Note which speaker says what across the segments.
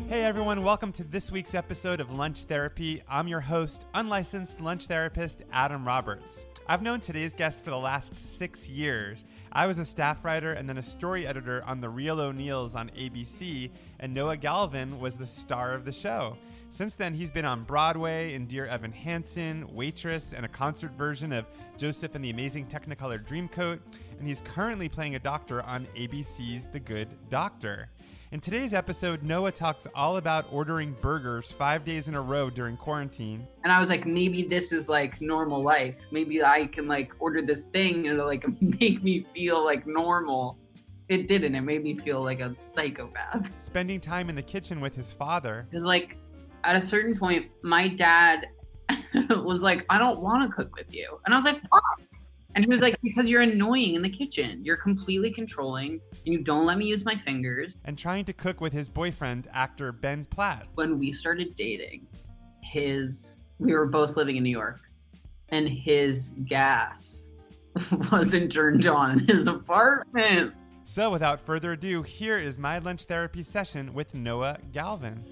Speaker 1: Hey everyone, welcome to this week's episode of Lunch Therapy. I'm your host, unlicensed lunch therapist Adam Roberts. I've known today's guest for the last 6 years. I was a staff writer and then a story editor on The Real O'Neills on ABC, and Noah Galvin was the star of the show. Since then, he's been on Broadway in Dear Evan Hansen, Waitress, and a concert version of Joseph and the Amazing Technicolor Dreamcoat, and he's currently playing a doctor on ABC's The Good Doctor. In today's episode, Noah talks all about ordering burgers 5 days in a row during quarantine.
Speaker 2: And I was like, maybe this is like normal life. Maybe I can like order this thing and it'll like make me feel like normal. It didn't. It made me feel like a psychopath.
Speaker 1: Spending time in the kitchen with his father.
Speaker 2: Because like at a certain point, my dad was like, I don't want to cook with you. And I was like, why? And he was like, because you're annoying in the kitchen. You're completely controlling and you don't let me use my fingers.
Speaker 1: And trying to cook with his boyfriend, actor Ben Platt.
Speaker 2: When we started dating, we were both living in New York and his gas wasn't turned on in his apartment.
Speaker 1: So without further ado, here is my lunch therapy session with Noah Galvin.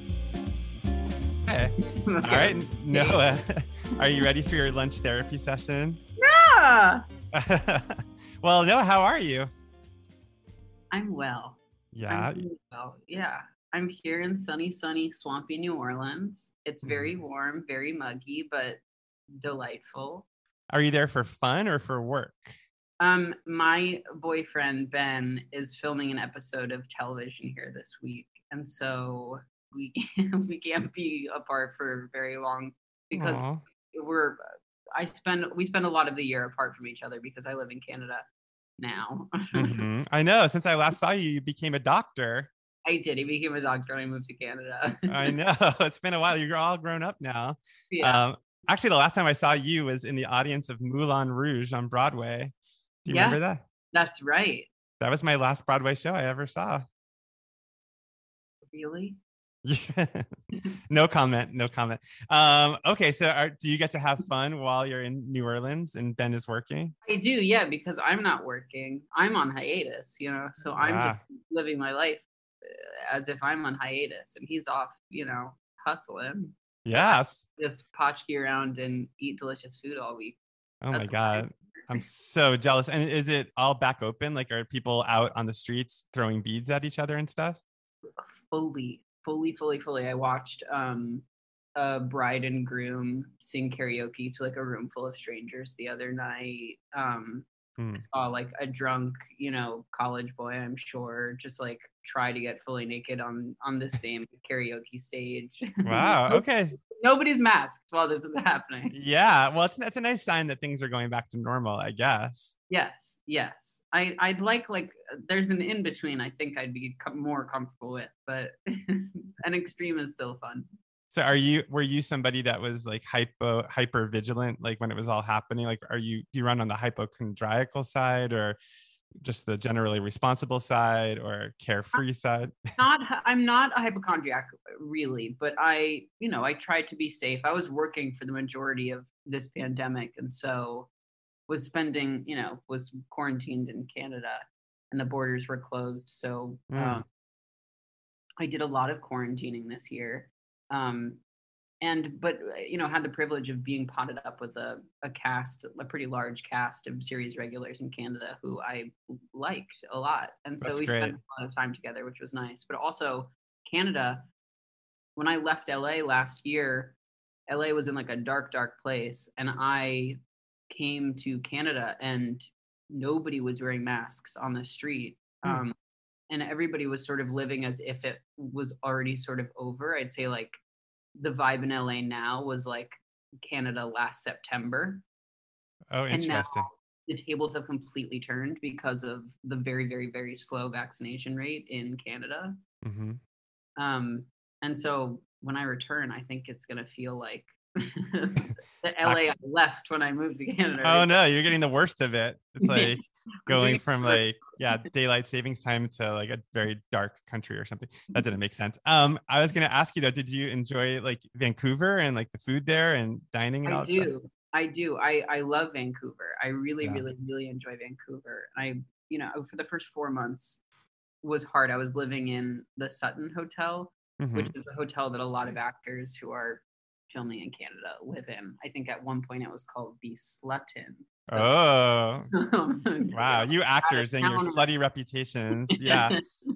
Speaker 1: Hey. Okay. All right, Noah, are you ready for your lunch therapy session?
Speaker 2: Yeah.
Speaker 1: Well, Noah, how are you?
Speaker 2: I'm well.
Speaker 1: Yeah.
Speaker 2: I'm doing well. Yeah. I'm here in sunny, swampy New Orleans. It's very warm, very muggy, but delightful.
Speaker 1: Are you there for fun or for work?
Speaker 2: My boyfriend, Ben, is filming an episode of television here this week. And so we can't be apart for very long because we spend a lot of the year apart from each other because I live in Canada now.
Speaker 1: Mm-hmm. I know. Since I last saw you, you became a doctor.
Speaker 2: I did. He became a doctor and I moved to Canada.
Speaker 1: I know. It's been a while. You're all grown up now.
Speaker 2: Yeah.
Speaker 1: Actually, the last time I saw you was in the audience of Moulin Rouge on Broadway. Do you remember that?
Speaker 2: That's right.
Speaker 1: That was my last Broadway show I ever saw.
Speaker 2: Really?
Speaker 1: No comment. Okay, so do you get to have fun while you're in New Orleans and Ben is working?
Speaker 2: I do, yeah, because I'm not working. I'm on hiatus, so I'm just living my life as if I'm on hiatus and he's off, hustling.
Speaker 1: Yes.
Speaker 2: Just potchkey around and eat delicious food all week.
Speaker 1: Oh my God. I'm so jealous. And is it all back open? Like, are people out on the streets throwing beads at each other and stuff?
Speaker 2: Fully. I watched a bride and groom sing karaoke to like a room full of strangers the other night. I saw like a drunk, college boy, I'm sure, just like try to get fully naked on the same karaoke stage.
Speaker 1: Wow. Okay.
Speaker 2: Nobody's masked while this is happening.
Speaker 1: Yeah. Well, that's a nice sign that things are going back to normal, I guess.
Speaker 2: Yes. I'd like there's an in between. I think I'd be more comfortable with, but an extreme is still fun.
Speaker 1: So were you somebody that was like hyper vigilant, like when it was all happening? Like, do you run on the hypochondriacal side or just the generally responsible side or carefree side?
Speaker 2: I'm not a hypochondriac really, but I tried to be safe. I was working for the majority of this pandemic. And so was quarantined in Canada and the borders were closed. So I did a lot of quarantining this year. But had the privilege of being potted up with a pretty large cast of series regulars in Canada who I liked a lot. And so we spent a lot of time together, which was nice. But also Canada, when I left LA last year, LA was in like a dark, dark place. And I came to Canada and nobody was wearing masks on the street. And everybody was sort of living as if it was already sort of over. I'd say like the vibe in LA now was like Canada last September.
Speaker 1: Oh, interesting.
Speaker 2: And now the tables have completely turned because of the very, very, very slow vaccination rate in Canada.
Speaker 1: Mm-hmm.
Speaker 2: And so when I return, I think it's going to feel like the LA I left when I moved to Canada.
Speaker 1: Oh no, you're getting the worst of it. It's like going from daylight savings time to like a very dark country or something. That didn't make sense. I was going to ask you though, did you enjoy like Vancouver and like the food there and dining and all that stuff?
Speaker 2: I do. I love Vancouver. I really, really, really enjoy Vancouver. For the first 4 months was hard. I was living in the Sutton Hotel, which is a hotel that a lot of actors who are filming in Canada live in. I think at one point it was called the Slutton.
Speaker 1: Oh,
Speaker 2: Yeah,
Speaker 1: wow. You actors and your slutty reputations. Yeah.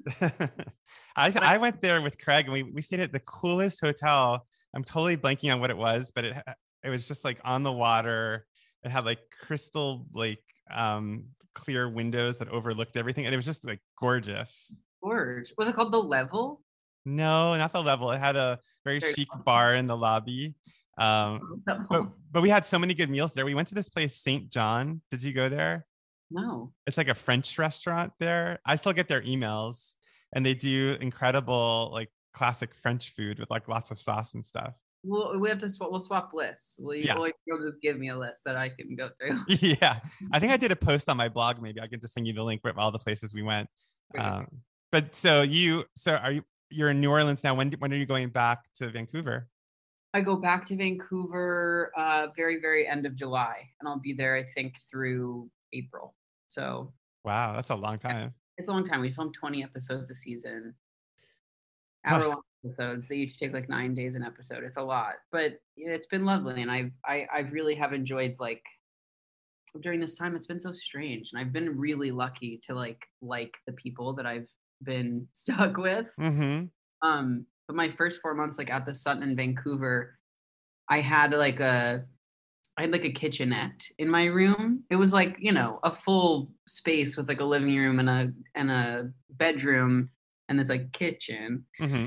Speaker 1: I went there with Craig and we stayed at the coolest hotel. I'm totally blanking on what it was, but it was just like on the water. It had like crystal, like clear windows that overlooked everything. And it was just like gorgeous.
Speaker 2: Gorge. Was it called The Level?
Speaker 1: No, not The Level. It had a very chic bar in the lobby. But we had so many good meals there. We went to this place, St. John. Did you go there?
Speaker 2: No.
Speaker 1: It's like a French restaurant there. I still get their emails, and they do incredible like classic French food with like lots of sauce and stuff.
Speaker 2: We have to we'll swap lists. You'll just give me a list that I can go through.
Speaker 1: Yeah, I think I did a post on my blog. Maybe I can just send you the link with all the places we went. But you're in New Orleans now. When are you going back to Vancouver?
Speaker 2: I go back to Vancouver very, very end of July, and I'll be there, I think, through April. So
Speaker 1: wow, that's a long time.
Speaker 2: It's a long time. We filmed 20 episodes a season, hour-long episodes. They each take like 9 days an episode. It's a lot, but it's been lovely, and I really have enjoyed like during this time. It's been so strange, and I've been really lucky to like the people that I've been stuck with. But my first 4 months like at the Sutton in Vancouver, I had like a kitchenette in my room. It was like, a full space with like a living room and a bedroom and this like kitchen.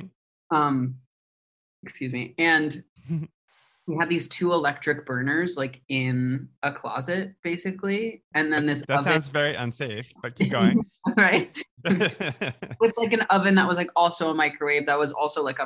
Speaker 2: Excuse me. And we had these 2 electric burners like in a closet basically, and then this
Speaker 1: that sounds very unsafe, but keep going.
Speaker 2: Right. With like an oven that was like also a microwave that was also like a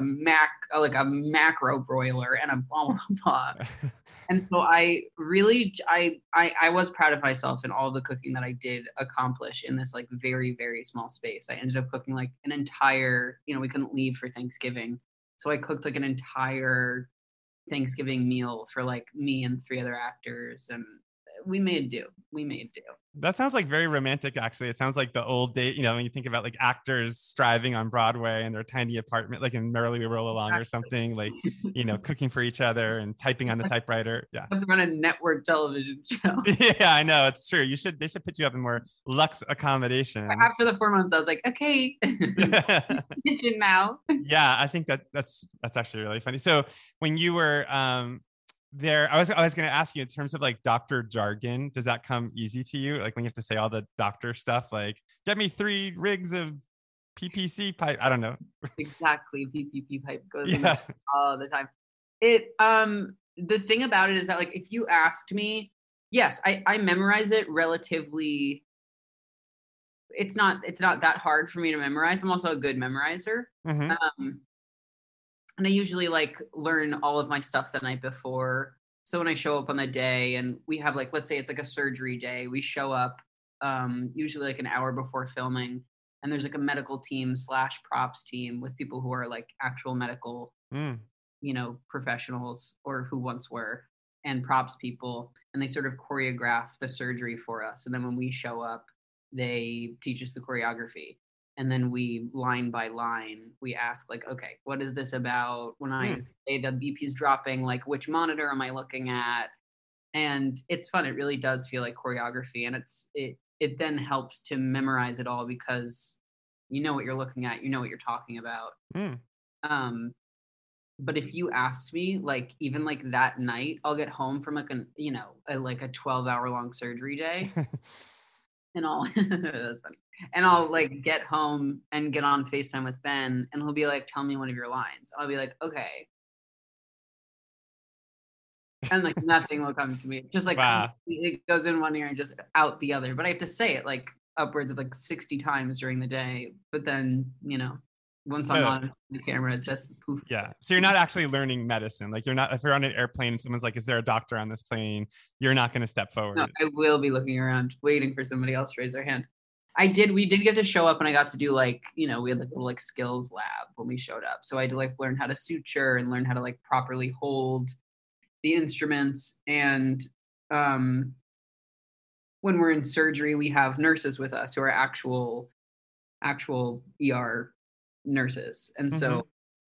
Speaker 2: macro broiler and a blah blah blah. And so I really I was proud of myself in all the cooking that I did accomplish in this like very, very small space. I ended up cooking like an entire, we couldn't leave for Thanksgiving, so I cooked like an entire Thanksgiving meal for like me and 3 other actors, and we made do.
Speaker 1: That sounds like very romantic, actually. It sounds like the old day, when you think about like actors striving on Broadway in their tiny apartment, like in Merrily We Roll Along or something, like, cooking for each other and typing on the typewriter. Yeah.
Speaker 2: I have to run a network television show.
Speaker 1: Yeah, I know. It's true. They should put you up in more luxe accommodations.
Speaker 2: After the 4 months, I was like, okay, kitchen now.
Speaker 1: Yeah, I think that's actually really funny. So when you were there, I was going to ask you in terms of like doctor jargon, does that come easy to you? Like when you have to say all the doctor stuff, like get me 3 rigs of PPC pipe. I don't know.
Speaker 2: Exactly. PCP pipe goes in all the time. The thing about it is that like, if you asked me, yes, I memorize it relatively. It's not that hard for me to memorize. I'm also a good memorizer. And I usually like learn all of my stuff the night before. So when I show up on the day and we have like, let's say it's like a surgery day, we show up usually like an hour before filming, and there's like a medical team / props team with people who are like actual medical, professionals, or who once were, and props people, and they sort of choreograph the surgery for us. And then when we show up, they teach us the choreography. And then we, line by line, we ask like, okay, what is this about? When I say the BP's dropping, like which monitor am I looking at? And it's fun. It really does feel like choreography. And it then helps to memorize it all because you know what you're looking at, you know what you're talking about. But if you asked me, like even like that night, I'll get home from like a 12-hour long surgery day. And that's funny. And I'll like get home and get on FaceTime with Ben, and he'll be like, tell me one of your lines. I'll be like, okay. And like nothing will come to me. Just like it goes in one ear and just out the other. But I have to say it like upwards of like 60 times during the day. But then, once I'm on the camera, it's just poof.
Speaker 1: Yeah. So you're not actually learning medicine. Like if you're on an airplane and someone's like, is there a doctor on this plane? You're not going to step forward.
Speaker 2: No, I will be looking around, waiting for somebody else to raise their hand. We did get to show up, and I got to do like, we had like a little like skills lab when we showed up. So I had to like learn how to suture and learn how to like properly hold the instruments. And when we're in surgery, we have nurses with us who are actual ER nurses. And so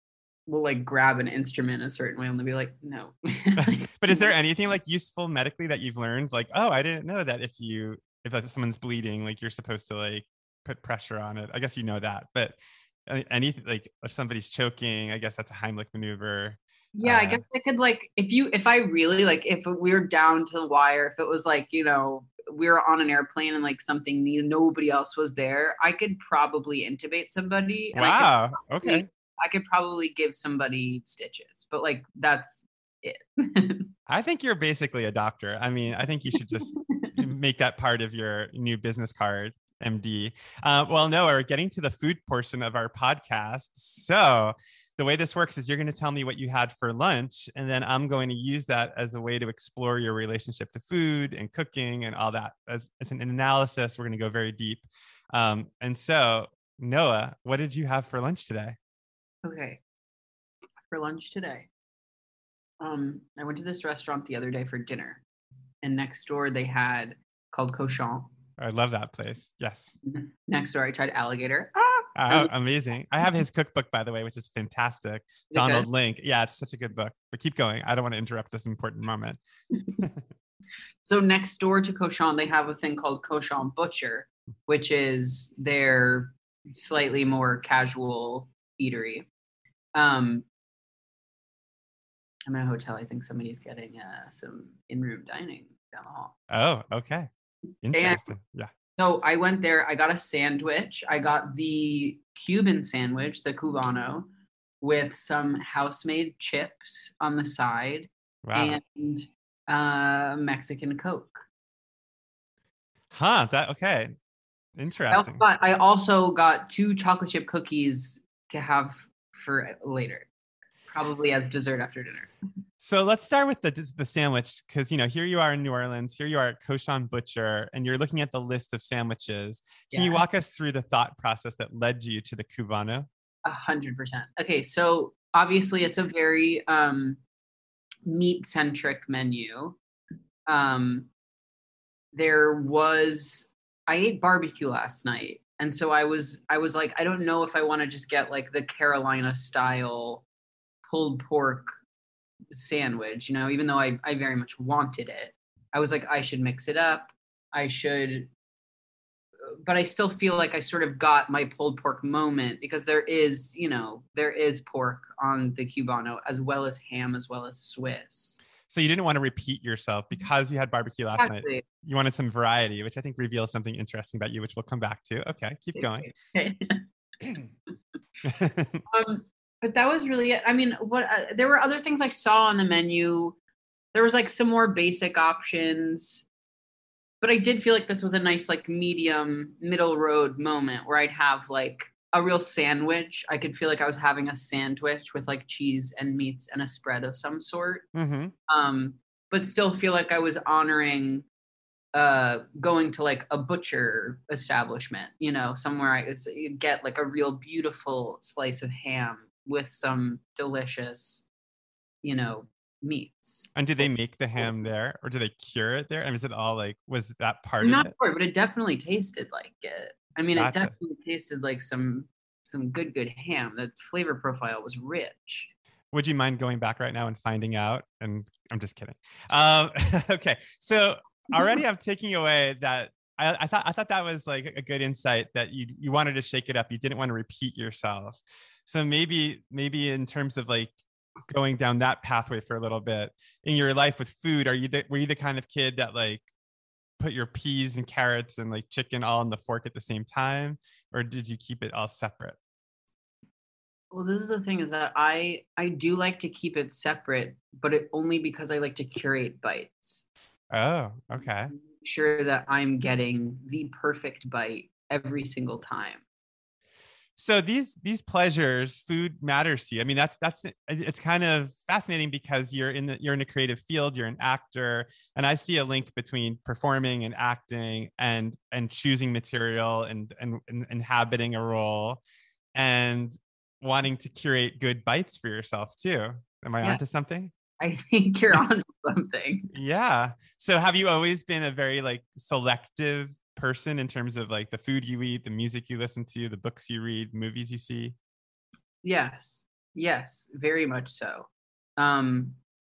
Speaker 2: will like grab an instrument a certain way and they'll be like, no.
Speaker 1: But is there anything like useful medically that you've learned? Like, oh, I didn't know that if like someone's bleeding, like you're supposed to like put pressure on it. I guess you know that, but anything like if somebody's choking, I guess that's a Heimlich maneuver.
Speaker 2: Yeah, I guess I could like if I really like if we were down to the wire, if it was like, you know, we were on an airplane and like something new, nobody else was there, I could probably intubate somebody. And
Speaker 1: wow. Okay.
Speaker 2: I could probably give somebody stitches, but like that's it.
Speaker 1: I think you're basically a doctor. I mean, I think you should just make that part of your new business card. MD. Well, no, we're getting to the food portion of our podcast. So the way this works is you're going to tell me what you had for lunch, and then I'm going to use that as a way to explore your relationship to food and cooking and all that. As an analysis, we're going to go very deep. And so, Noah, what did you have for lunch today?
Speaker 2: Okay. For lunch today, I went to this restaurant the other day for dinner, and next door they had called Cochon.
Speaker 1: I love that place. Yes.
Speaker 2: Next door, I tried alligator.
Speaker 1: Amazing. I have his cookbook, by the way, which is fantastic. Donald Link. Yeah, it's such a good book. But keep going. I don't want to interrupt this important moment.
Speaker 2: So next door to Cochon, they have a thing called Cochon Butcher, which is their slightly more casual eatery. I'm in a hotel. I think somebody's getting some in-room dining down the hall.
Speaker 1: Oh, okay. Interesting. Yeah.
Speaker 2: So I went there. I got a sandwich. I got the Cuban sandwich, the Cubano, with some house-made chips on the side. Wow. And Mexican Coke.
Speaker 1: Huh. Okay. Interesting.
Speaker 2: I also got 2 chocolate chip cookies to have for later, probably as dessert after dinner.
Speaker 1: So let's start with the sandwich, because, you know, here you are in New Orleans, here you are at Cochon Butcher, and you're looking at the list of sandwiches. Can you walk us through the thought process that led you to the Cubano?
Speaker 2: 100%. Okay, so obviously it's a very meat-centric menu. I ate barbecue last night, and so I was like, I don't know if I want to just get like the Carolina style pulled pork sandwich, you know, even though I very much wanted it. I was like, I should mix it up. But I still feel like I sort of got my pulled pork moment, because there is pork on the Cubano, as well as ham, as well as Swiss.
Speaker 1: So you didn't want to repeat yourself because you had barbecue last night. You wanted some variety, which I think reveals something interesting about you, which we'll come back to. Okay, keep going.
Speaker 2: But that was really it. I mean, there were other things I saw on the menu. There was like some more basic options, but I did feel like this was a nice like middle road moment where I'd have like a real sandwich. I could feel like I was having a sandwich with like cheese and meats and a spread of some sort. Mm-hmm. But still feel like I was honoring going to like a butcher establishment, you know, somewhere I could get like a real beautiful slice of ham with some delicious, you know, meats.
Speaker 1: And do they make the ham there, or do they cure it there? And is it all like, was that part
Speaker 2: of it?
Speaker 1: I'm
Speaker 2: not sure, but it definitely tasted like it. I mean, It definitely tasted like some good ham. The flavor profile was rich.
Speaker 1: Would you mind going back right now and finding out? And I'm just kidding. Okay, so already I'm taking away that I thought that was like a good insight, that you wanted to shake it up. You didn't want to repeat yourself. So maybe in terms of like going down that pathway for a little bit in your life with food, were you the kind of kid that like put your peas and carrots and like chicken all on the fork at the same time, or did you keep it all separate?
Speaker 2: Well, this is the thing, is that I do like to keep it separate, but only because I like to curate bites.
Speaker 1: Oh, okay.
Speaker 2: Make sure that I'm getting the perfect bite every single time.
Speaker 1: So these pleasures, food matters to you. I mean, it's kind of fascinating, because you're in a creative field, you're an actor, and I see a link between performing and acting and choosing material and inhabiting a role and wanting to curate good bites for yourself too. Am I onto something?
Speaker 2: I think you're onto something.
Speaker 1: Yeah. So have you always been a very like selective person in terms of like the food you eat, the music you listen to, the books you read, movies you see?
Speaker 2: Yes. Yes, very much so. Um,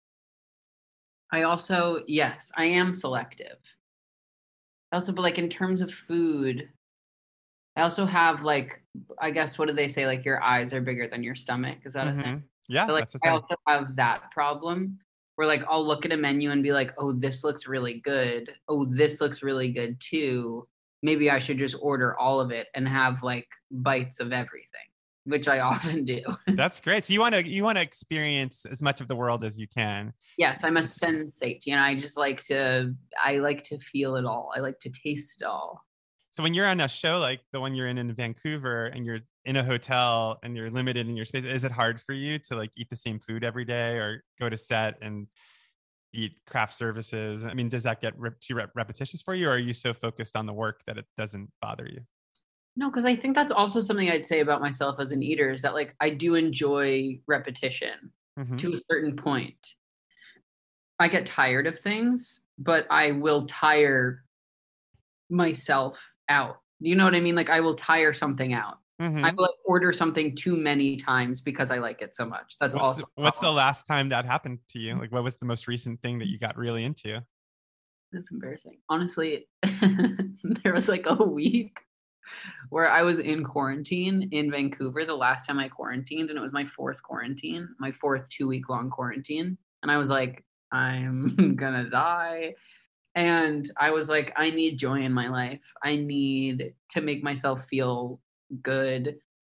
Speaker 2: I also, yes, I am selective. Also, but like in terms of food, I also have like, I guess, what do they say? Like your eyes are bigger than your stomach. Is that a thing?
Speaker 1: Yeah,
Speaker 2: So like
Speaker 1: that's a
Speaker 2: I
Speaker 1: thing.
Speaker 2: also have that problem where like I'll look at a menu and be like, oh, this looks really good. Oh, this looks really good too. Maybe I should just order all of it and have like bites of everything, which I often do.
Speaker 1: That's great. So you want to experience as much of the world as you can.
Speaker 2: Yes, I'm a sensate. I like to feel it all. I like to taste it all.
Speaker 1: So when you're on a show like the one you're in Vancouver and you're in a hotel and you're limited in your space, is it hard for you to like eat the same food every day or go to set and eat craft services? I mean, does that get too repetitious for you, or are you so focused on the work that it doesn't bother you?
Speaker 2: No, because I think that's also something I'd say about myself as an eater is that like I do enjoy repetition
Speaker 1: Mm-hmm.
Speaker 2: to a certain point. I get tired of things, but I will tire myself out. You know what I mean? Like I will tire something out. I
Speaker 1: Mm-hmm.
Speaker 2: will like, order something too many times because I like it so much. That's also a
Speaker 1: What's the
Speaker 2: problem.
Speaker 1: last time that happened to you? Like, what was the most recent thing that you got really into?
Speaker 2: That's embarrassing. Honestly, there was like a week where I was in quarantine in Vancouver the last time I quarantined, and it was my fourth quarantine, my fourth 2 week long quarantine. And I was like, I'm gonna die. And I was like, I need joy in my life. I need to make myself feel good.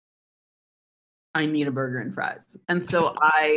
Speaker 2: I need a burger and fries. And so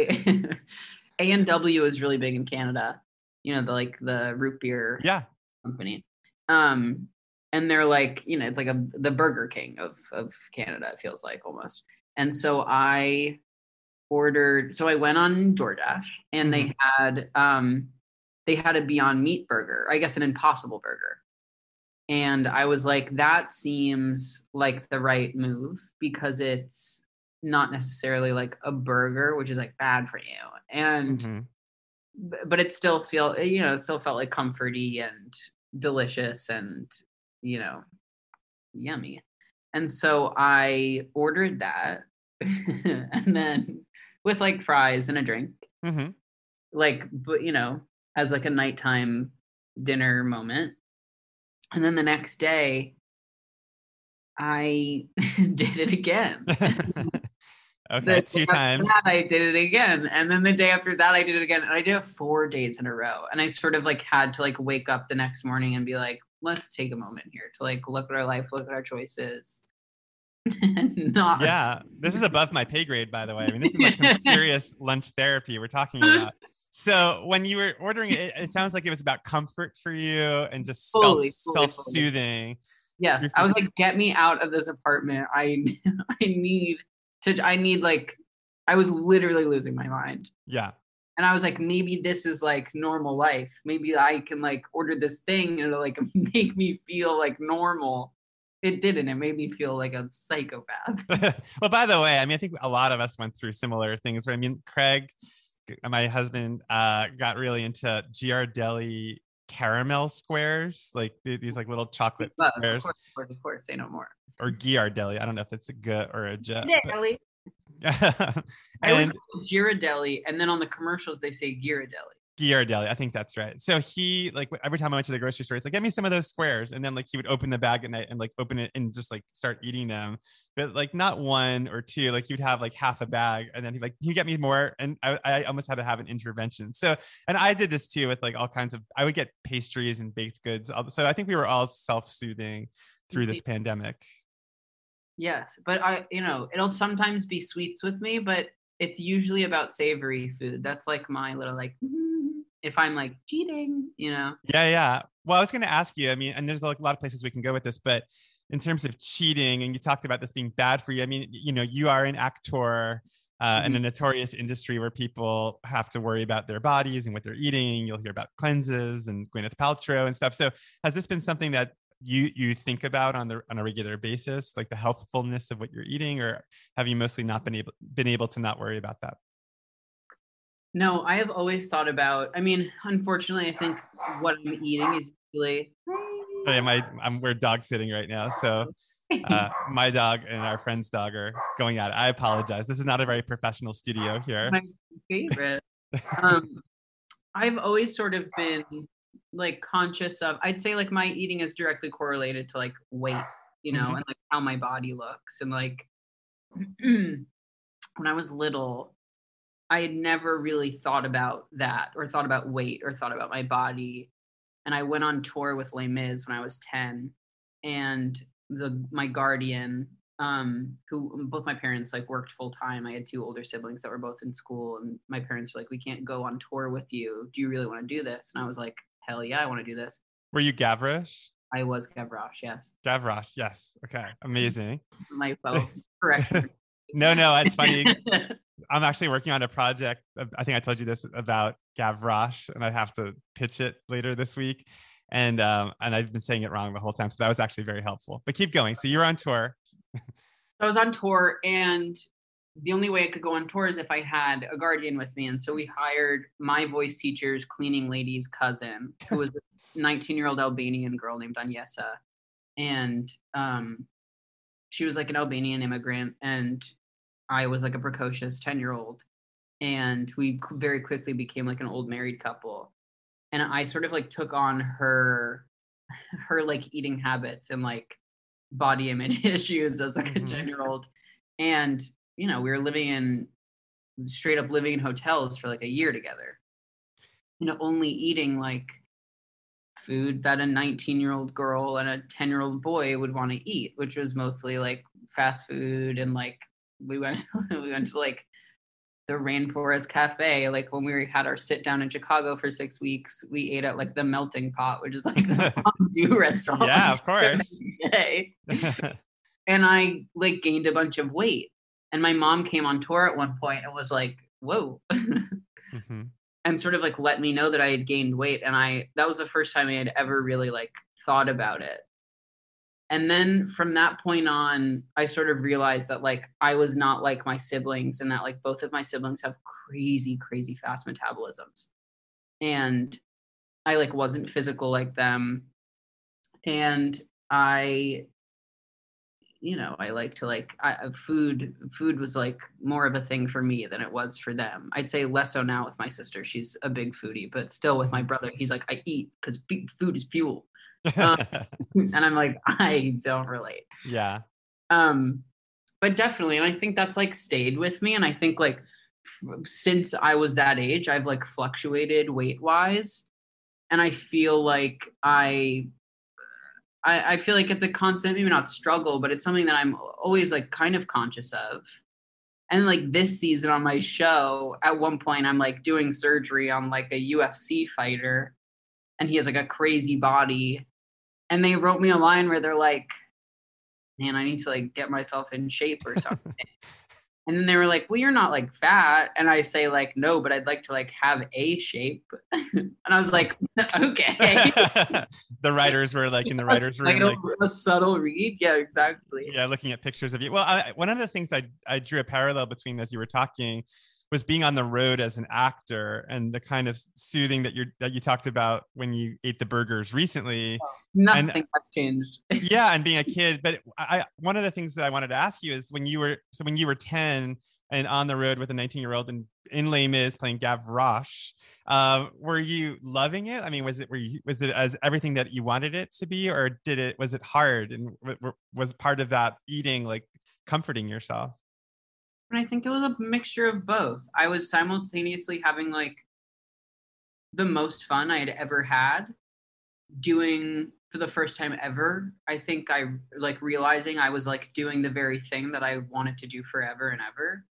Speaker 2: A&W is really big in Canada. You know, the root beer
Speaker 1: Yeah.
Speaker 2: company. Um, and they're like, it's like the Burger King of Canada, it feels like almost. And so I went on DoorDash and
Speaker 1: Mm-hmm.
Speaker 2: they had a Beyond Meat burger, I guess an Impossible Burger. And I was like, that seems like the right move because it's not necessarily like a burger, which is like bad for you. And
Speaker 1: Mm-hmm.
Speaker 2: but it still felt like comforty and delicious and, you know, yummy. And so I ordered that and then with like fries and a drink,
Speaker 1: Mm-hmm.
Speaker 2: like, but as like a nighttime dinner moment. And then the next day I did it again.
Speaker 1: Okay,
Speaker 2: The day
Speaker 1: two
Speaker 2: after
Speaker 1: times.
Speaker 2: that, I did it again, and then the day after that, I did it again, and I did it 4 days in a row, and I sort of, like, had to, like, wake up the next morning and be like, "Let's take a moment here to, like, look at our life, look at our choices, and not."
Speaker 1: Yeah, this is above my pay grade, by the way. I mean, this is like some serious lunch therapy we're talking about. So when you were ordering it, it sounds like it was about comfort for you and just
Speaker 2: Fully, fully, fully.
Speaker 1: self-soothing.
Speaker 2: Yes, I was like, "Get me out of this apartment. I need I need, like." I was literally losing my mind.
Speaker 1: Yeah.
Speaker 2: And I was like, maybe this is like normal life. Maybe I can like order this thing and it'll like make me feel like normal. It didn't. It made me feel like a psychopath.
Speaker 1: Well, by the way, I mean, I think a lot of us went through similar things. Right? I mean, Craig, my husband, got really into Ghirardelli caramel squares, like these like little chocolate
Speaker 2: Love, of
Speaker 1: squares,
Speaker 2: course, of course, of course. Say no more.
Speaker 1: or Ghirardelli. I don't know if it's a G or a J, but
Speaker 2: Ghirardelli. I always
Speaker 1: and
Speaker 2: call it Ghirardelli, and then on the commercials they say Ghirardelli.
Speaker 1: Ghirardelli, I think that's right. So he like every time I went to the grocery store, he's like, "Get me some of those squares," and then like he would open the bag at night and like open it and just like start eating them, but like not one or two. Like he would have like half a bag, and then he'd like, "Can you get me more?" And I almost had to have an intervention. So, and I did this too with like all kinds of. I would get pastries and baked goods. So I think we were all self-soothing through this pandemic.
Speaker 2: Yes, but it'll sometimes be sweets with me, but it's usually about savory food. That's like my little like if I'm like cheating.
Speaker 1: Yeah, yeah. Well, I was going to ask you. I mean, and there's like a lot of places we can go with this, but in terms of cheating, and you talked about this being bad for you. I mean, you are an actor in a notorious industry where people have to worry about their bodies and what they're eating. You'll hear about cleanses and Gwyneth Paltrow and stuff. So, has this been something that you think about on a regular basis, like the healthfulness of what you're eating, or have you mostly not been able to not worry about that?
Speaker 2: No, I have always thought about. I mean, unfortunately, I think what I'm eating is usually.
Speaker 1: Hey, we're dog sitting right now, so My dog and our friend's dog are going at it. I apologize. This is not a very professional studio here.
Speaker 2: My favorite. I've always sort of been like conscious of, I'd say like my eating is directly correlated to like weight, you know, and like how my body looks. And like when I was little, I had never really thought about that or thought about weight or thought about my body. And I went on tour with Les Mis when I was 10, and my guardian, who both my parents like worked full time. I had two older siblings that were both in school, and my parents were like, "We can't go on tour with you. Do you really want to do this?" And I was like, "Hell yeah, I want to do this."
Speaker 1: Were you Gavroche?
Speaker 2: I was Gavroche, yes.
Speaker 1: Gavroche, yes. Okay, amazing.
Speaker 2: My fault. Correct.
Speaker 1: No, it's funny. I'm actually working on a project. I think I told you this about Gavroche, and I have to pitch it later this week. And I've been saying it wrong the whole time, so that was actually very helpful. But keep going. So you're on tour.
Speaker 2: I was on tour, and the only way I could go on tour is if I had a guardian with me. And so we hired my voice teacher's cleaning lady's cousin, who was a 19-year-old Albanian girl named Agnesa. And she was like an Albanian immigrant, and I was like a precocious 10-year-old. And we very quickly became like an old married couple. And I sort of like took on her like eating habits and like body image issues as like a 10-year-old. And, you know, we were straight up living in hotels for like a year together, you know, only eating like food that a 19-year-old girl and a 10-year-old boy would want to eat, which was mostly like fast food. And like we went to like the Rainforest Cafe. Like when we had our sit down in Chicago for 6 weeks, we ate at like the Melting Pot, which is like the fondue restaurant.
Speaker 1: Yeah, of course.
Speaker 2: And I like gained a bunch of weight. And my mom came on tour at one point and was like, whoa. And sort of like let me know that I had gained weight. And that was the first time I had ever really like thought about it. And then from that point on, I sort of realized that like I was not like my siblings, and that like both of my siblings have crazy, crazy fast metabolisms. And I like wasn't physical like them. And I like to like food was like more of a thing for me than it was for them. I'd say less so now with my sister. She's a big foodie, but still with my brother, he's like, I eat because food is fuel. And I'm like, I don't relate.
Speaker 1: Yeah.
Speaker 2: But definitely, and I think that's like stayed with me. And I think like since I was that age, I've like fluctuated weight wise, and I feel like I feel like it's a constant, maybe not struggle, but it's something that I'm always like kind of conscious of. And like this season on my show, at one point I'm like doing surgery on like a UFC fighter, and he has like a crazy body. And they wrote me a line where they're like, man, I need to like get myself in shape or something. And then they were like, well, you're not like fat. And I say like, no, but I'd like to like have a shape. And I was like, okay.
Speaker 1: The writers were like in the writers room. Like,
Speaker 2: a subtle read. Yeah, exactly.
Speaker 1: Yeah, looking at pictures of you. Well, one of the things I drew a parallel between as you were talking was being on the road as an actor, and the kind of soothing that you talked about when you ate the burgers recently.
Speaker 2: Nothing has changed.
Speaker 1: Yeah, and being a kid. But one of the things that I wanted to ask you is when you were 10 and on the road with a 19-year-old and in Les Mis playing Gavroche, were you loving it? I mean, was it as everything that you wanted it to be, or was it hard, and was part of that eating like comforting yourself?
Speaker 2: And I think it was a mixture of both. I was simultaneously having like the most fun I had ever had doing, for the first time ever. I think I like realizing I was like doing the very thing that I wanted to do forever and ever.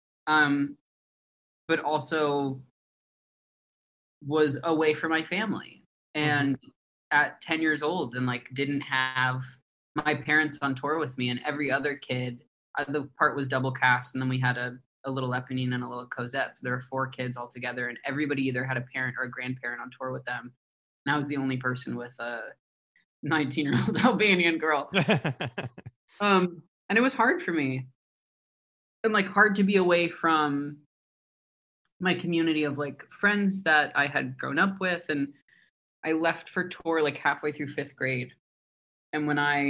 Speaker 2: But also was away from my family, and at 10 years old, and like didn't have my parents on tour with me, and every other kid, the part was double cast, and then we had a little Eponine and a little Cosette. So there were 4 kids all together, and everybody either had a parent or a grandparent on tour with them. And I was the only person with a 19-year-old Albanian girl. And it was hard for me, and like hard to be away from my community of like friends that I had grown up with. And I left for tour like halfway through 5th grade. And when I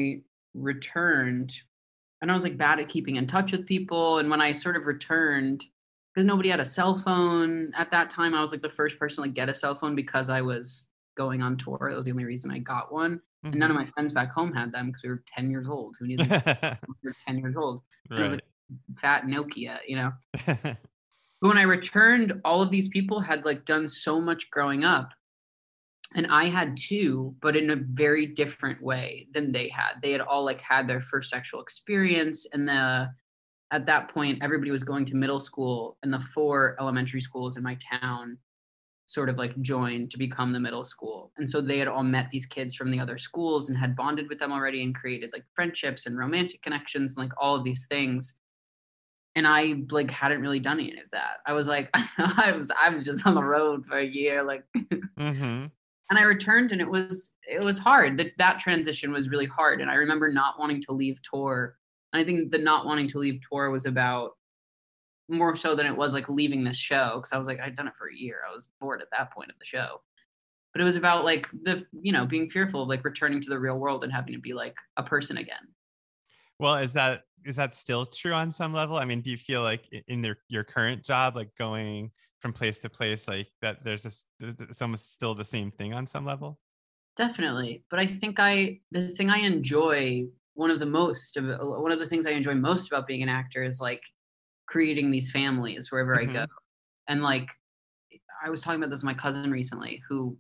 Speaker 2: returned, and I was like bad at keeping in touch with people. And when I sort of returned, because nobody had a cell phone at that time, I was like the first person to like get a cell phone because I was going on tour. That was the only reason I got one. And none of my friends back home had them because we were 10 years old. Who needs we were 10 years old. And it was like fat Nokia, you know. But when I returned, all of these people had like done so much growing up. And I had too, but in a very different way than they had. They had all like had their first sexual experience, and at that point everybody was going to middle school, and the 4 elementary schools in my town sort of like joined to become the middle school. And so they had all met these kids from the other schools and had bonded with them already and created like friendships and romantic connections and like all of these things. And I like hadn't really done any of that. I was like, I was just on the road for a year, like. And I returned, and it was hard. That transition was really hard. And I remember not wanting to leave tour. And I think the not wanting to leave tour was about more so than it was like leaving this show, because I was like, I'd done it for a year. I was bored at that point of the show. But it was about like being fearful of like returning to the real world and having to be like a person again.
Speaker 1: Well, is that still true on some level? I mean, do you feel like in your current job, like going from place to place, like that it's almost still the same thing on some level?
Speaker 2: Definitely. But I think the thing I enjoy, one of the things I enjoy most about being an actor is like creating these families wherever I go. And like, I was talking about this with my cousin recently, who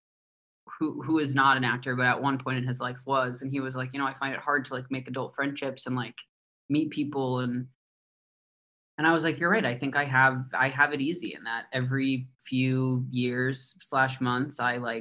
Speaker 2: is not an actor, but at one point in his life was, and he was like, I find it hard to like make adult friendships and like meet people. And I was like, you're right. I think I have it easy in that every few years / months,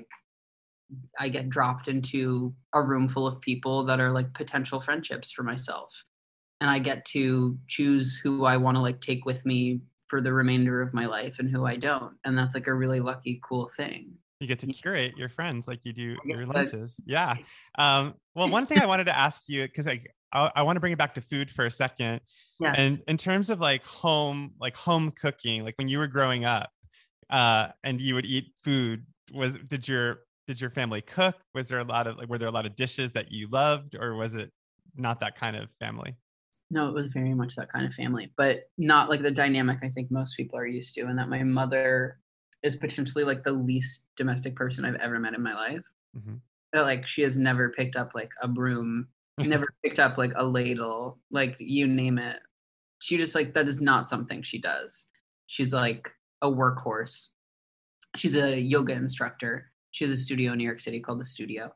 Speaker 2: I get dropped into a room full of people that are like potential friendships for myself. And I get to choose who I want to like take with me for the remainder of my life and who I don't. And that's like a really lucky, cool thing.
Speaker 1: You get to curate your friends like you do your lunches. Yeah. Well, one thing I wanted to ask you, because I want to bring it back to food for a second.
Speaker 2: Yes.
Speaker 1: And in terms of like home cooking, like when you were growing up and you would eat food, did your family cook? Were there a lot of dishes that you loved, or was it not that kind of family?
Speaker 2: No, it was very much that kind of family, but not like the dynamic I think most people are used to, and that my mother is potentially like the least domestic person I've ever met in my life. That like she has never picked up like a broom, never picked up like a ladle, like you name it. She just like, that is not something she does. She's like a workhorse. She's a yoga instructor. She has a studio in New York City called The Studio.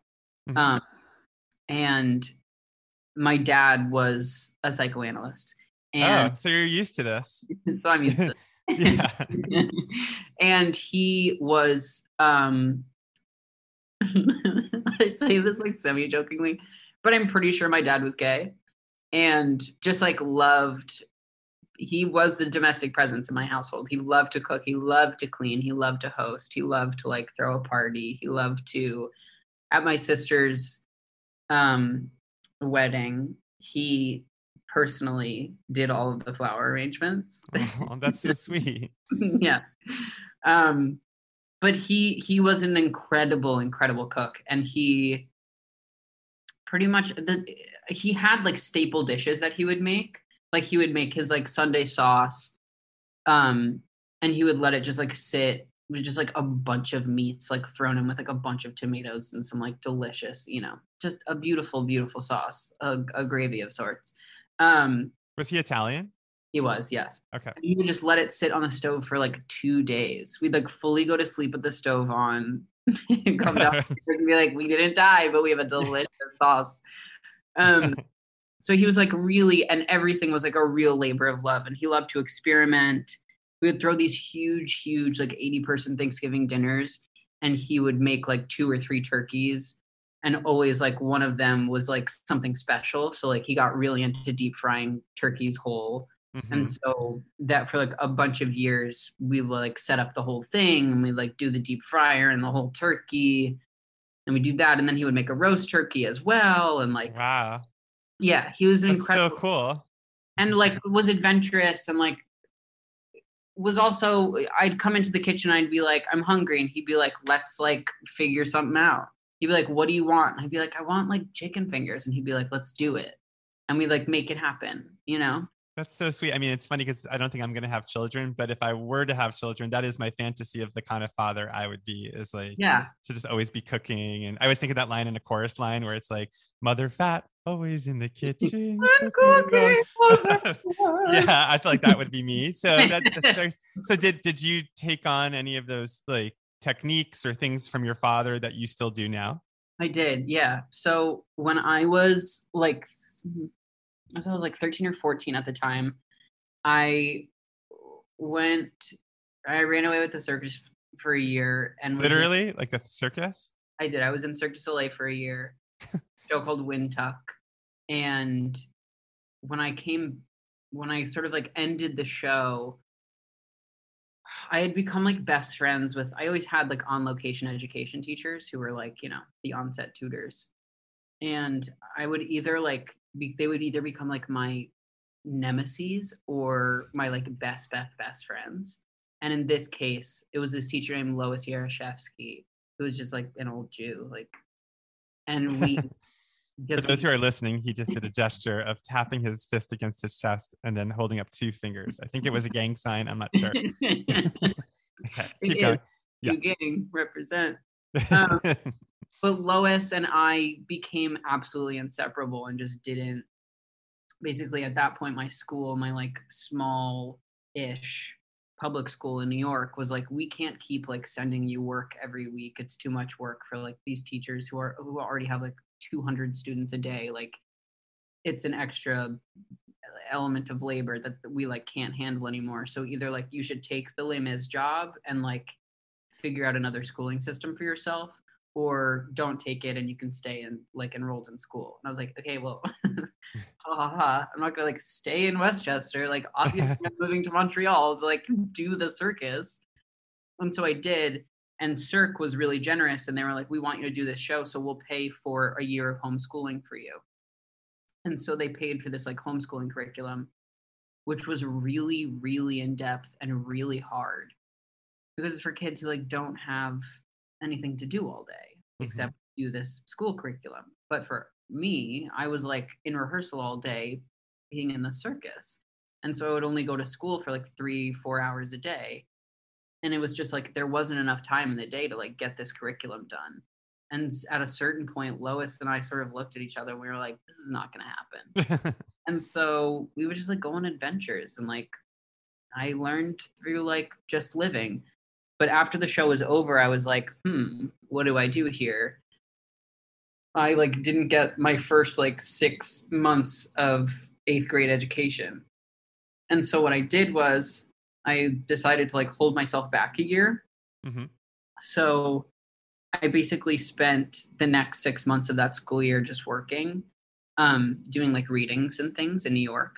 Speaker 2: And my dad was a psychoanalyst. And
Speaker 1: so you're used to this.
Speaker 2: So I'm used to it. Yeah. And he was I say this like semi-jokingly, but I'm pretty sure my dad was gay and just like he was the domestic presence in my household. He loved to cook, he loved to clean, he loved to host, he loved to like throw a party, he loved to, at my sister's wedding, he personally did all of the flower arrangements.
Speaker 1: Oh, that's so sweet.
Speaker 2: Yeah. But he was an incredible cook, and he pretty much he had like staple dishes that he would make. Like he would make his like Sunday sauce, and he would let it just like sit with just like a bunch of meats like thrown in with like a bunch of tomatoes and some like delicious, just a beautiful sauce, a gravy of sorts.
Speaker 1: Was he Italian?
Speaker 2: He was, yes.
Speaker 1: Okay.
Speaker 2: And he would just let it sit on the stove for like 2 days. We'd like fully go to sleep with the stove on, come downstairs and be like, we didn't die, but we have a delicious sauce. So he was like really, and everything was like a real labor of love. And he loved to experiment. We would throw these huge, like 80-person Thanksgiving dinners, and he would make like 2 or 3 turkeys. And always like one of them was like something special. So like he got really into deep frying turkeys whole. And so that for like a bunch of years, we would like set up the whole thing, and we like do the deep fryer and the whole turkey, and we do that. And then he would make a roast turkey as well. And like,
Speaker 1: wow.
Speaker 2: Yeah, he was
Speaker 1: incredible. So cool.
Speaker 2: And like was adventurous, and like was also, I'd come into the kitchen, I'd be like, I'm hungry. And he'd be like, let's like figure something out. He'd be like, what do you want? And I'd be like, I want like chicken fingers. And he'd be like, let's do it. And we like make it happen, you know?
Speaker 1: That's so sweet. I mean, it's funny because I don't think I'm going to have children, but if I were to have children, that is my fantasy of the kind of father I would be, is like
Speaker 2: Yeah.
Speaker 1: to just always be cooking. And I always think of that line in a chorus line where it's like, mother fat, always in the kitchen. Cooking. Yeah, I feel like that would be me. So that's very, so did you take on any of those like techniques or things from your father that you still do now?
Speaker 2: I did, yeah. So when I was like, I was like 13 or 14 at the time, I went, I ran away with the circus for a year and was
Speaker 1: literally like the circus.
Speaker 2: I did. I was in Cirque du Soleil for a year, show called Windtuck, and when I sort of like ended the show, I had become like best friends with. I always had like on location education teachers who were like, you know, the onset tutors, and I would either like they would either become like my nemesis or my like best friends. And in this case, it was this teacher named Lois Yarashevsky, who was just like an old Jew, like, and we.
Speaker 1: For those who are listening, he just did a gesture of tapping his fist against his chest and then holding up two fingers. I think it was a gang sign. I'm not sure. Okay, keep going.
Speaker 2: Yeah. Gang represent. But Lois and I became absolutely inseparable and just didn't. Basically, at that point, my school, my like small-ish public school in New York, was like, we can't keep like sending you work every week. It's too much work for like these teachers who already have like 200 students a day. Like, it's an extra element of labor that we like can't handle anymore. So either like you should take the Les Mis job and like figure out another schooling system for yourself, or don't take it and you can stay in like enrolled in school. And I was like, okay, well, I'm not gonna like stay in Westchester. Like, obviously I'm moving to Montreal to like do the circus. And so I did. And Cirque was really generous, and they were like, we want you to do this show, so we'll pay for a year of homeschooling for you. And so they paid for this like homeschooling curriculum, which was really, really in depth and really hard, because it's for kids who like don't have anything to do all day except do this school curriculum. But for me, I was like in rehearsal all day being in the circus. And so I would only go to school for like 3-4 hours a day. And it was just like there wasn't enough time in the day to like get this curriculum done. And at a certain point, Lois and I sort of looked at each other and we were like, this is not going to happen. And so we would just like go on adventures, and like I learned through like just living. But after the show was over, I was like, what do I do here? I like didn't get my first like 6 months of 8th grade education. And so what I did was I decided to like hold myself back a year. So I basically spent the next 6 months of that school year just working, doing like readings and things in New York,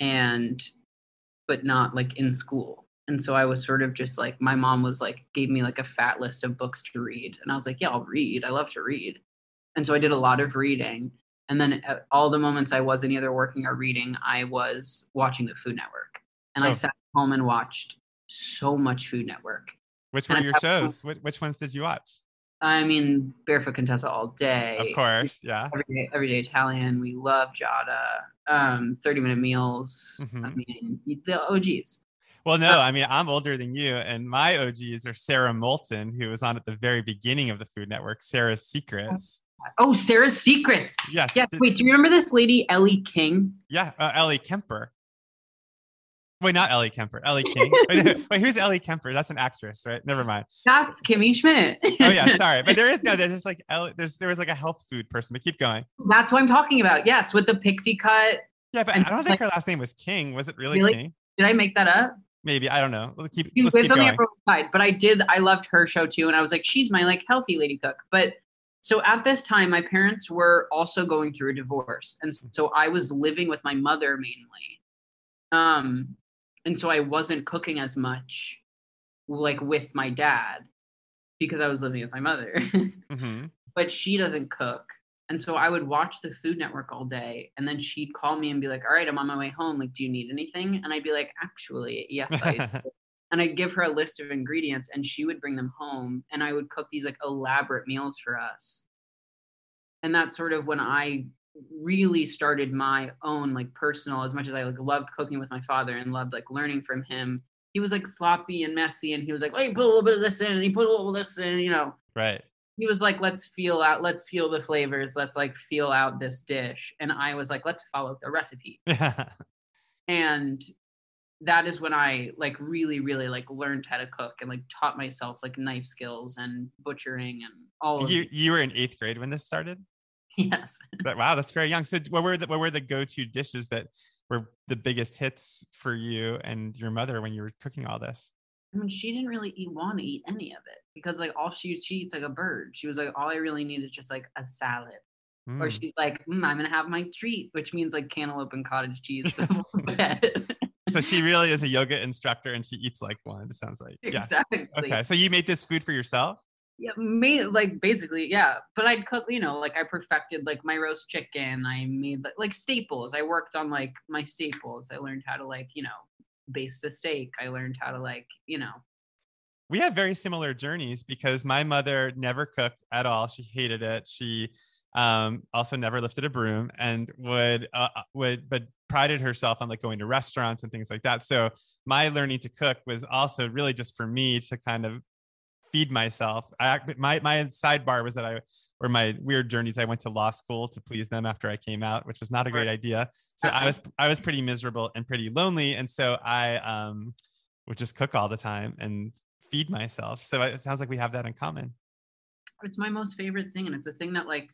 Speaker 2: but not like in school. And so I was sort of just like, my mom was like, gave me like a fat list of books to read. And I was like, yeah, I'll read. I love to read. And so I did a lot of reading. And then at all the moments I wasn't either working or reading, I was watching the Food Network. And I sat home and watched so much Food Network.
Speaker 1: Which were your shows? Which ones did you watch?
Speaker 2: I mean, Barefoot Contessa all day.
Speaker 1: Of course, yeah.
Speaker 2: Everyday Italian. We love Giada. 30-Minute Meals. I mean, the OGs.
Speaker 1: Well, no, I mean, I'm older than you, and my OGs are Sarah Moulton, who was on at the very beginning of the Food Network, Sarah's Secrets.
Speaker 2: Oh, Sarah's Secrets.
Speaker 1: Yes.
Speaker 2: Yeah. Wait, do you remember this lady, Ellie King?
Speaker 1: Yeah, Ellie Kemper. Wait, not Ellie Kemper. Ellie King. Wait, who's Ellie Kemper? That's an actress, right? Never mind.
Speaker 2: That's Kimmy Schmidt.
Speaker 1: Oh yeah, sorry, but there's like there was like a health food person. But keep going.
Speaker 2: That's what I'm talking about. Yes, with the pixie cut.
Speaker 1: Yeah, but I don't think her last name was King. Was it really King?
Speaker 2: Did I make that up?
Speaker 1: Maybe, I don't know. Let's keep
Speaker 2: going. But I loved her show too, and I was like, she's my like healthy lady cook. But so at this time, my parents were also going through a divorce, and so I was living with my mother mainly. And so I wasn't cooking as much like with my dad because I was living with my mother. But she doesn't cook. And so I would watch the Food Network all day, and then she'd call me and be like, all right, I'm on my way home. Like, do you need anything? And I'd be like, actually, yes, I do. And I'd give her a list of ingredients, and she would bring them home, and I would cook these like elaborate meals for us. And that's sort of when I really started my own like personal, as much as I like loved cooking with my father and loved like learning from him. He was like sloppy and messy, and he was like, "Oh, you put a little bit of this in, and you put a little of this in," you know.
Speaker 1: Right.
Speaker 2: He was like, "Let's feel the flavors, let's like feel out this dish." And I was like, "Let's follow the recipe." And that is when I like really, really like learned how to cook and like taught myself like knife skills and butchering and all of
Speaker 1: you were in 8th grade when this started?
Speaker 2: Yes.
Speaker 1: Wow, that's very young. So what were the go-to dishes that were the biggest hits for you and your mother when you were cooking all this?
Speaker 2: I mean, she didn't really want to eat any of it because like all she eats like a bird. She was like, all I really need is just like a salad. Or she's like, I'm gonna have my treat, which means like cantaloupe and cottage cheese before bed.
Speaker 1: So she really is a yoga instructor and she eats like one, it sounds like.
Speaker 2: Exactly.
Speaker 1: Yeah. Okay. So you made this food for yourself?
Speaker 2: Yeah, like basically, yeah. But I'd cook, you know, like I perfected like my roast chicken. I made like staples. I worked on like my staples. I learned how to like, you know, baste a steak. I learned how to like, you know.
Speaker 1: We have very similar journeys because my mother never cooked at all. She hated it. She also never lifted a broom and but prided herself on like going to restaurants and things like that. So my learning to cook was also really just for me to kind of feed myself. My sidebar was that my weird journeys, I went to law school to please them after I came out, which was not a great idea. So I was pretty miserable and pretty lonely. And so I would just cook all the time and feed myself. So it sounds like we have that in common.
Speaker 2: It's my most favorite thing. And it's a thing that like,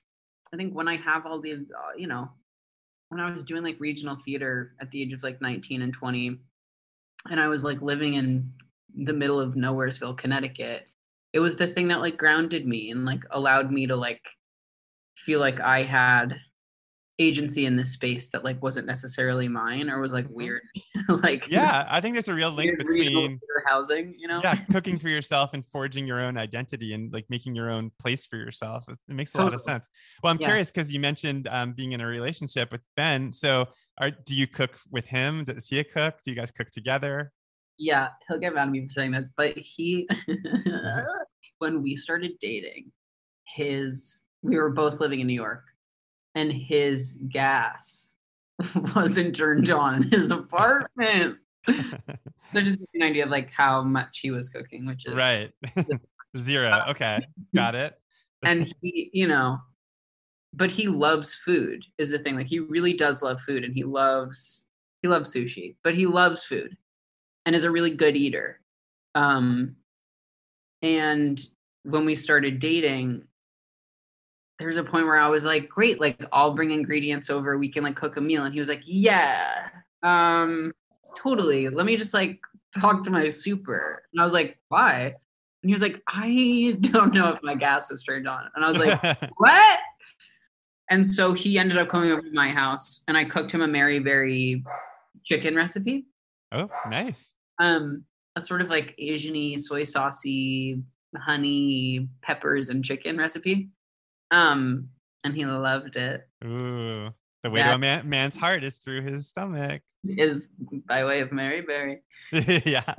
Speaker 2: I think when I have all the, you know, when I was doing like regional theater at the age of like 19 and 20, and I was like living in the middle of Nowheresville, Connecticut, it was the thing that like grounded me and like allowed me to like feel like I had agency in this space that like wasn't necessarily mine or was like weird. Like,
Speaker 1: yeah, I think there's a real link between
Speaker 2: housing, you know.
Speaker 1: Yeah, cooking for yourself and forging your own identity and like making your own place for yourself. It makes a lot of sense. Well, I'm curious because you mentioned being in a relationship with Ben. So do you cook with him? Is he a cook? Do you guys cook together?
Speaker 2: Yeah, he'll get mad at me for saying this, but he when we started dating, we were both living in New York, and his gas wasn't turned on in his apartment. So just an idea of like how much he was cooking, which is
Speaker 1: right. 0. Okay, got it.
Speaker 2: And he, you know, but he loves food is the thing. Like he really does love food, and he loves sushi, but he loves food and is a really good eater. And when we started dating, there was a point where I was like, great, like I'll bring ingredients over. We can like cook a meal. And he was like, yeah, totally. Let me just like talk to my super. And I was like, why? And he was like, I don't know if my gas is turned on. And I was like, what? And so he ended up coming over to my house, and I cooked him a Mary Berry chicken recipe.
Speaker 1: Oh, nice.
Speaker 2: A sort of like Asian-y, soy saucy, honey, peppers, and chicken recipe. And he loved it.
Speaker 1: Ooh, the way to a man's heart is through his stomach.
Speaker 2: Is by way of Mary Berry.
Speaker 1: Yeah.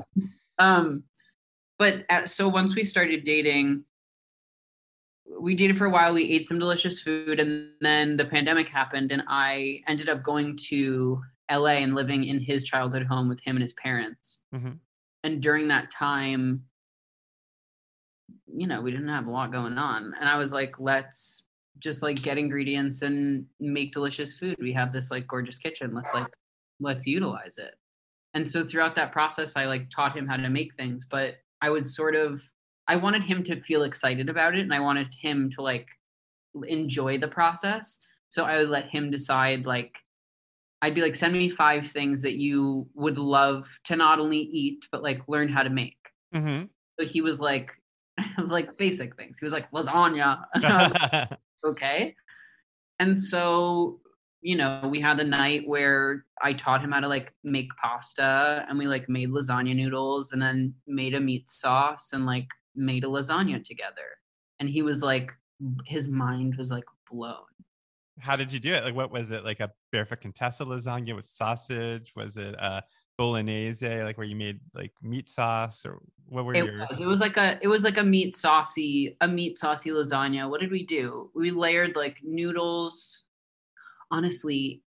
Speaker 2: But so once we started dating, we dated for a while. We ate some delicious food, and then the pandemic happened, and I ended up going to LA and living in his childhood home with him and his parents.
Speaker 1: Mm-hmm.
Speaker 2: And during that time, you know, we didn't have a lot going on. And I was like, let's just like get ingredients and make delicious food. We have this like gorgeous kitchen. Let's utilize it. And so throughout that process, I like taught him how to make things, but I wanted him to feel excited about it. And I wanted him to like enjoy the process. So I would let him decide, like, I'd be like, send me 5 things that you would love to not only eat, but like learn how to make.
Speaker 1: Mm-hmm.
Speaker 2: So he was like basic things. He was like lasagna. And I was like, okay. And so, you know, we had a night where I taught him how to like make pasta, and we like made lasagna noodles and then made a meat sauce and like made a lasagna together. And he was like, his mind was like blown.
Speaker 1: How did you do it? Like, what was it? Like a Barefoot Contessa lasagna with sausage? Was it a bolognese, like where you made like meat sauce? Or What were
Speaker 2: It
Speaker 1: your?
Speaker 2: was. It was like a meat saucy lasagna. What did we do? We layered like noodles. Honestly,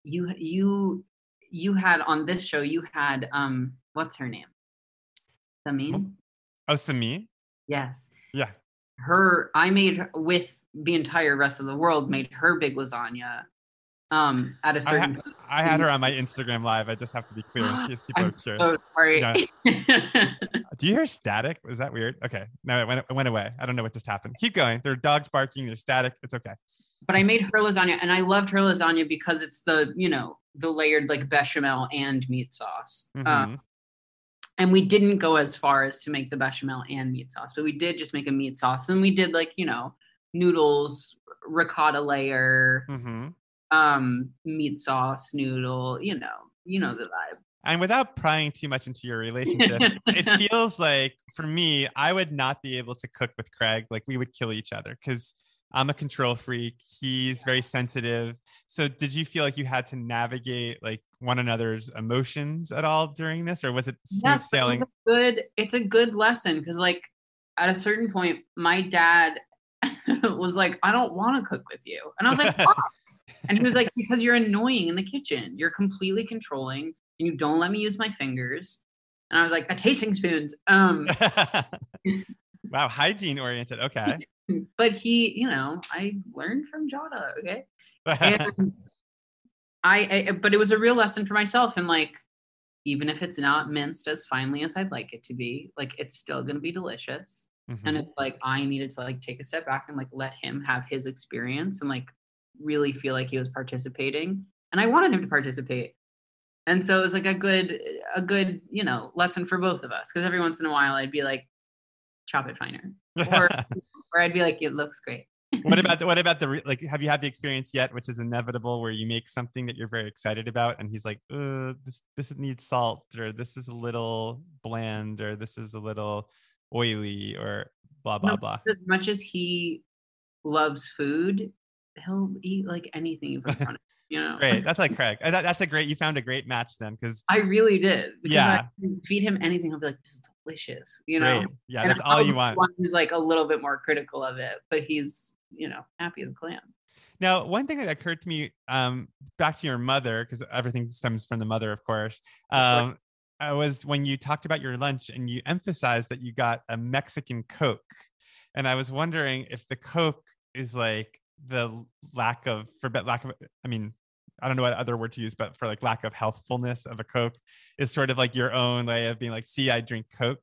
Speaker 2: you had on this show, you had what's her name? Samin?
Speaker 1: Oh, Sami?
Speaker 2: Yes.
Speaker 1: Yeah.
Speaker 2: I made with the entire rest of the world made her big lasagna at a certain point.
Speaker 1: I had her on my Instagram live. I just have to be clear in case people are
Speaker 2: I'm
Speaker 1: curious.
Speaker 2: so sorry.
Speaker 1: Yeah. Do you hear static? Was that weird? Okay. No, it went away. I don't know what just happened. Keep going. There are dogs barking. There's static. It's okay.
Speaker 2: But I made her lasagna, and I loved her lasagna because it's the layered like bechamel and meat sauce.
Speaker 1: Mm-hmm.
Speaker 2: And we didn't go as far as to make the bechamel and meat sauce, but we did just make a meat sauce, and we did like noodles, ricotta layer, meat sauce, noodle. The vibe.
Speaker 1: And without prying too much into your relationship, it feels like for me, I would not be able to cook with Craig. Like we would kill each other because I'm a control freak. He's very sensitive. So did you feel like you had to navigate like one another's emotions at all during this, or was it smooth sailing?
Speaker 2: It's a good lesson because like at a certain point, my dad was like, I don't want to cook with you. And I was like, why? And he was like, because you're annoying in the kitchen. You're completely controlling and you don't let me use my fingers. And I was like, a tasting spoons.
Speaker 1: Wow, hygiene oriented. Okay.
Speaker 2: But I learned from Jada, okay? And but it was a real lesson for myself. And like, even if it's not minced as finely as I'd like it to be, like it's still gonna be delicious. Mm-hmm. And it's like I needed to like take a step back and like let him have his experience and like really feel like he was participating. And I wanted him to participate. And so it was like a good lesson for both of us. Because every once in a while I'd be like, chop it finer. Or I'd be like, it looks great.
Speaker 1: What about the like? Have you had the experience yet, which is inevitable, where you make something that you're very excited about, and he's like, this needs salt, or this is a little bland, or this is a little oily, or blah blah blah.
Speaker 2: As much as he loves food, he'll eat like anything you put in front of him.
Speaker 1: Great. That's like Craig. That's a great. You found a great match then, because
Speaker 2: I really did. Because
Speaker 1: yeah,
Speaker 2: I feed him anything, he'll be like, this is delicious.
Speaker 1: Great. Yeah, and that's all you want.
Speaker 2: He's like a little bit more critical of it, but he's happy as a clam.
Speaker 1: Now, one thing that occurred to me, back to your mother, because everything stems from the mother, of course. Was when you talked about your lunch and you emphasized that you got a Mexican Coke, and I was wondering if the Coke is like the lack of, I mean, I don't know what other word to use, but for like lack of healthfulness of a Coke is sort of like your own way of being like, see, I drink Coke,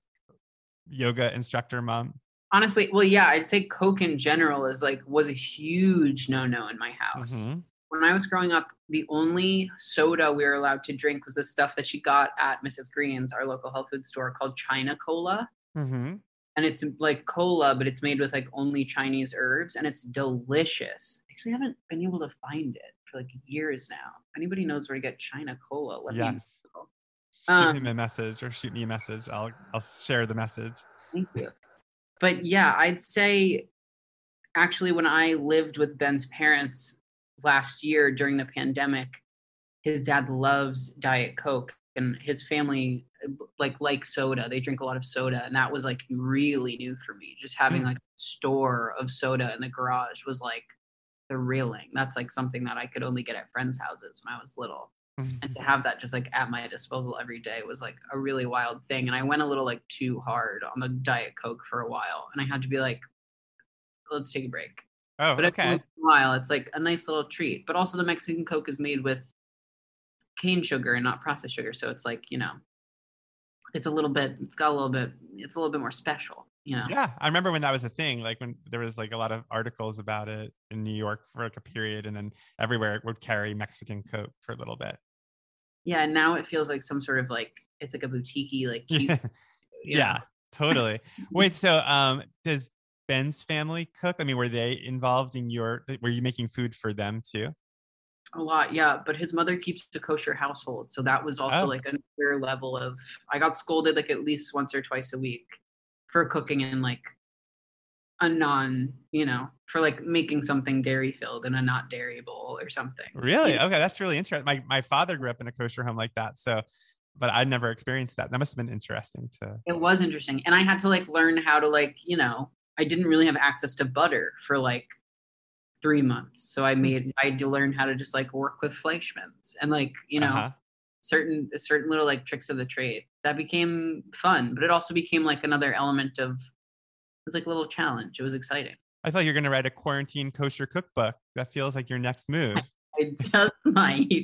Speaker 1: yoga instructor mom.
Speaker 2: Honestly, well, yeah, I'd say Coke in general was a huge no-no in my house. Mm-hmm. When I was growing up, the only soda we were allowed to drink was the stuff that she got at Mrs. Green's, our local health food store, called China Cola. Mm-hmm. And it's like cola, but it's made with like only Chinese herbs, and it's delicious. I actually haven't been able to find it for like years now. If anybody knows where to get China Cola, let me know.
Speaker 1: Shoot him a message or shoot me a message. I'll share the message.
Speaker 2: Thank you. But yeah, I'd say actually when I lived with Ben's parents last year during the pandemic, his dad loves Diet Coke, and his family like soda. They drink a lot of soda, and that was like really new for me. Just having like a store of soda in the garage was like thrilling. That's like something that I could only get at friends' houses when I was little. And to have that just like at my disposal every day was like a really wild thing. And I went a little like too hard on the Diet Coke for a while, and I had to be like, let's take a break.
Speaker 1: Oh,
Speaker 2: but
Speaker 1: okay.
Speaker 2: Every while it's like a nice little treat. But also the Mexican Coke is made with cane sugar and not processed sugar, so it's like it's a little bit more special.
Speaker 1: Yeah, I remember when that was a thing, like when there was like a lot of articles about it in New York for like a period, and then everywhere it would carry Mexican Coke for a little bit.
Speaker 2: Yeah, and now it feels like some sort of like it's like a boutique-y, like cute.
Speaker 1: Yeah, totally. Wait, so does Ben's family cook? I mean, were they involved in were you making food for them too?
Speaker 2: A lot, yeah. But his mother keeps a kosher household, so that was also like another level of. I got scolded like at least once or twice a week for cooking in like a non, for like making something dairy filled in a not dairy bowl or something.
Speaker 1: Really? Okay, that's really interesting. My father grew up in a kosher home like that, so but I never experienced that. That must have been interesting to.
Speaker 2: It was interesting. And I had to like learn how to like, I didn't really have access to butter for like 3 months. So I had to learn how to just like work with Fleischmann's and like, certain little like tricks of the trade. That became fun, but it also became like another element of, it was like a little challenge. It was exciting.
Speaker 1: I thought you were going to write a quarantine kosher cookbook. That feels like your next move.
Speaker 2: I just might.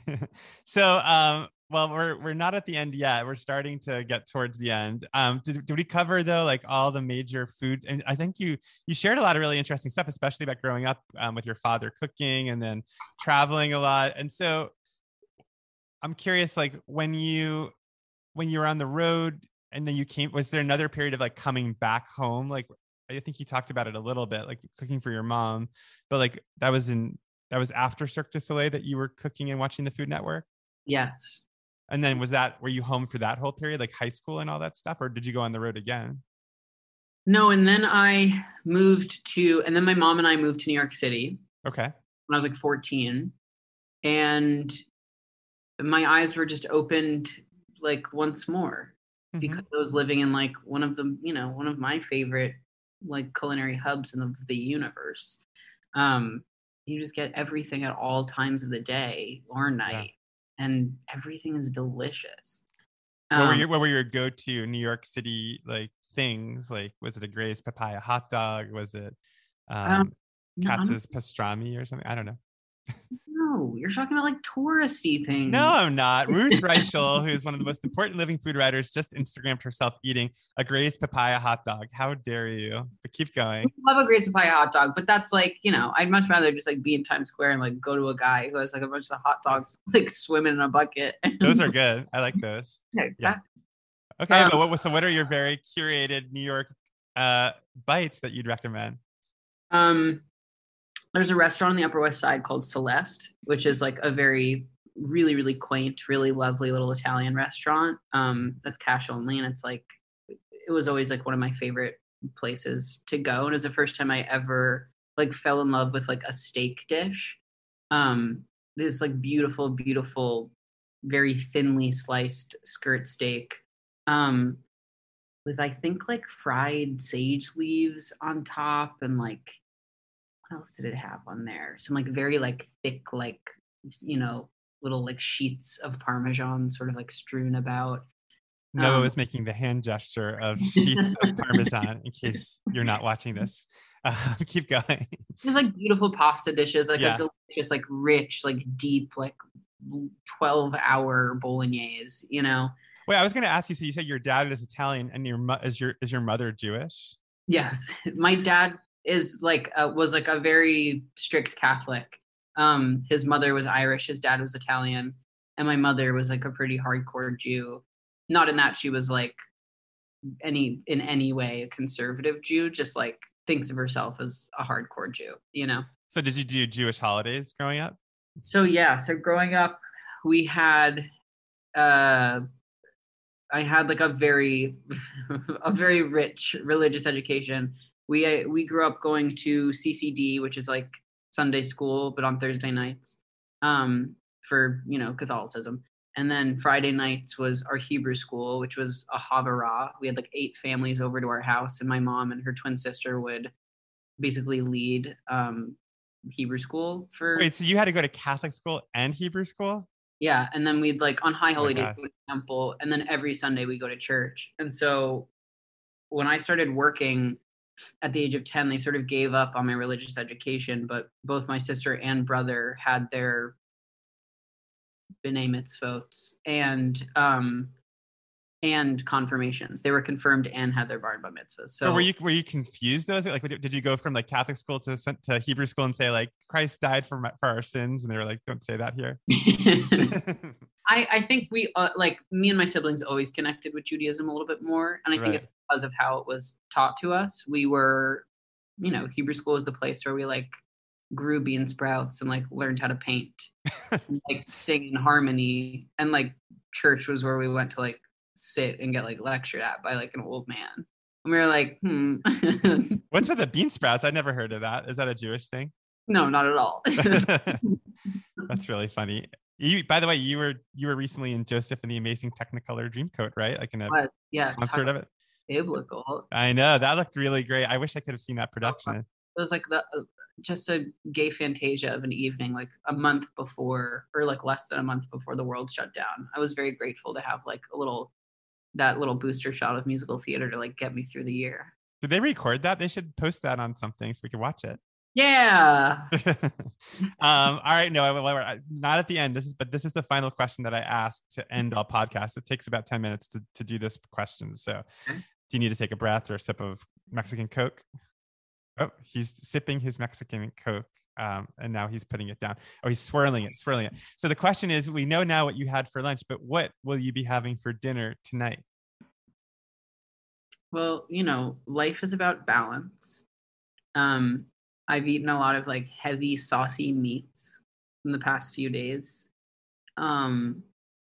Speaker 1: So, well, we're not at the end yet. We're starting to get towards the end. Did we cover though, like all the major food? And I think you shared a lot of really interesting stuff, especially about growing up with your father cooking and then traveling a lot. And so I'm curious, like when you were on the road and then you came, was there another period of like coming back home? Like, I think you talked about it a little bit, like cooking for your mom, but like that was after Cirque du Soleil that you were cooking and watching the Food Network?
Speaker 2: Yes.
Speaker 1: And then were you home for that whole period, like high school and all that stuff? Or did you go on the road again?
Speaker 2: No. And then and then my mom and I moved to New York City.
Speaker 1: Okay.
Speaker 2: When I was like 14. And my eyes were just opened like once more because I was living in like one of my favorite like culinary hubs in the universe. You just get everything at all times of the day or night, and everything is delicious.
Speaker 1: What were your go-to New York City like things? Like, was it a Gray's papaya hot dog? Was it Katz's pastrami or something? I don't know.
Speaker 2: No, you're talking about like touristy things.
Speaker 1: No, I'm not. Ruth Reichel, who's one of the most important living food writers, just Instagrammed herself eating a Gray's papaya hot dog. How dare you? But keep going.
Speaker 2: I love a Gray's papaya hot dog, but that's like, I'd much rather just like be in Times Square and like go to a guy who has like a bunch of hot dogs like swimming in a bucket.
Speaker 1: Those are good. I like those. Yeah. Okay, but what are your very curated New York bites that you'd recommend?
Speaker 2: There's a restaurant on the Upper West Side called Celeste, which is like a very, really, really quaint, really lovely little Italian restaurant. That's cash only. And it's like, it was always like one of my favorite places to go. And it was the first time I ever like fell in love with like a steak dish. This like beautiful, beautiful, very thinly sliced skirt steak. With I think like fried sage leaves on top and like, what else did it have on there? Some like very like thick, like, little like sheets of Parmesan sort of like strewn about.
Speaker 1: Noah was making the hand gesture of sheets of Parmesan in case you're not watching this. Keep going.
Speaker 2: There's like beautiful pasta dishes, like a delicious, like rich, like deep, like 12-hour bolognese,
Speaker 1: Wait, I was going to ask you, so you said your dad is Italian and is your mother Jewish?
Speaker 2: Yes. My dad is like was like a very strict Catholic. His mother was Irish, his dad was Italian, and my mother was like a pretty hardcore Jew. Not in that she was like in any way a conservative Jew, just like thinks of herself as a hardcore Jew, So
Speaker 1: did you do Jewish holidays growing up?
Speaker 2: So growing up, we had I had like a very rich religious education. We grew up going to CCD, which is like Sunday school, but on Thursday nights, for Catholicism. And then Friday nights was our Hebrew school, which was a Havurah. We had like 8 families over to our house, and my mom and her twin sister would basically lead Hebrew school for.
Speaker 1: Wait, so you had to go to Catholic school and Hebrew school?
Speaker 2: Yeah, and then we'd like on high holy days go to temple, and then every Sunday we go to church. And so when I started working at the age of 10, they sort of gave up on my religious education, but both my sister and brother had their B'nai Mitzvot and confirmations. They were confirmed and had their bar and bat mitzvahs. So
Speaker 1: but were you confused though? Like, did you go from like Catholic school to Hebrew school and say like Christ died for our sins, and they were like, don't say that here?
Speaker 2: I think we like me and my siblings always connected with Judaism a little bit more, and I think it's because of how it was taught to us. We were, Hebrew school was the place where we like grew bean sprouts and like learned how to paint, and, like sing in harmony, and like church was where we went to like sit and get like lectured at by like an old man. And we were like,
Speaker 1: What's with the bean sprouts? I'd never heard of that. Is that a Jewish thing?
Speaker 2: No, not at all.
Speaker 1: That's really funny. By the way, you were recently in Joseph and the Amazing Technicolor Dreamcoat, right? Like in a concert of it.
Speaker 2: Biblical.
Speaker 1: I know that looked really great. I wish I could have seen that production.
Speaker 2: It was like just a gay fantasia of an evening, like a month before, or like less than a month before the world shut down. I was very grateful to have like that little booster shot of musical theater to like get me through the year.
Speaker 1: Did they record that? They should post that on something so we could watch it.
Speaker 2: Yeah.
Speaker 1: All right. No, not at the end. This is the final question that I ask to end all podcasts. It takes about 10 minutes to do this question. So do you need to take a breath or a sip of Mexican Coke? Oh, he's sipping his Mexican Coke. And now he's putting it down. Oh, he's swirling it. So the question is, we know now what you had for lunch, but what will you be having for dinner tonight?
Speaker 2: Well, life is about balance. I've eaten a lot of like heavy, saucy meats in the past few days. And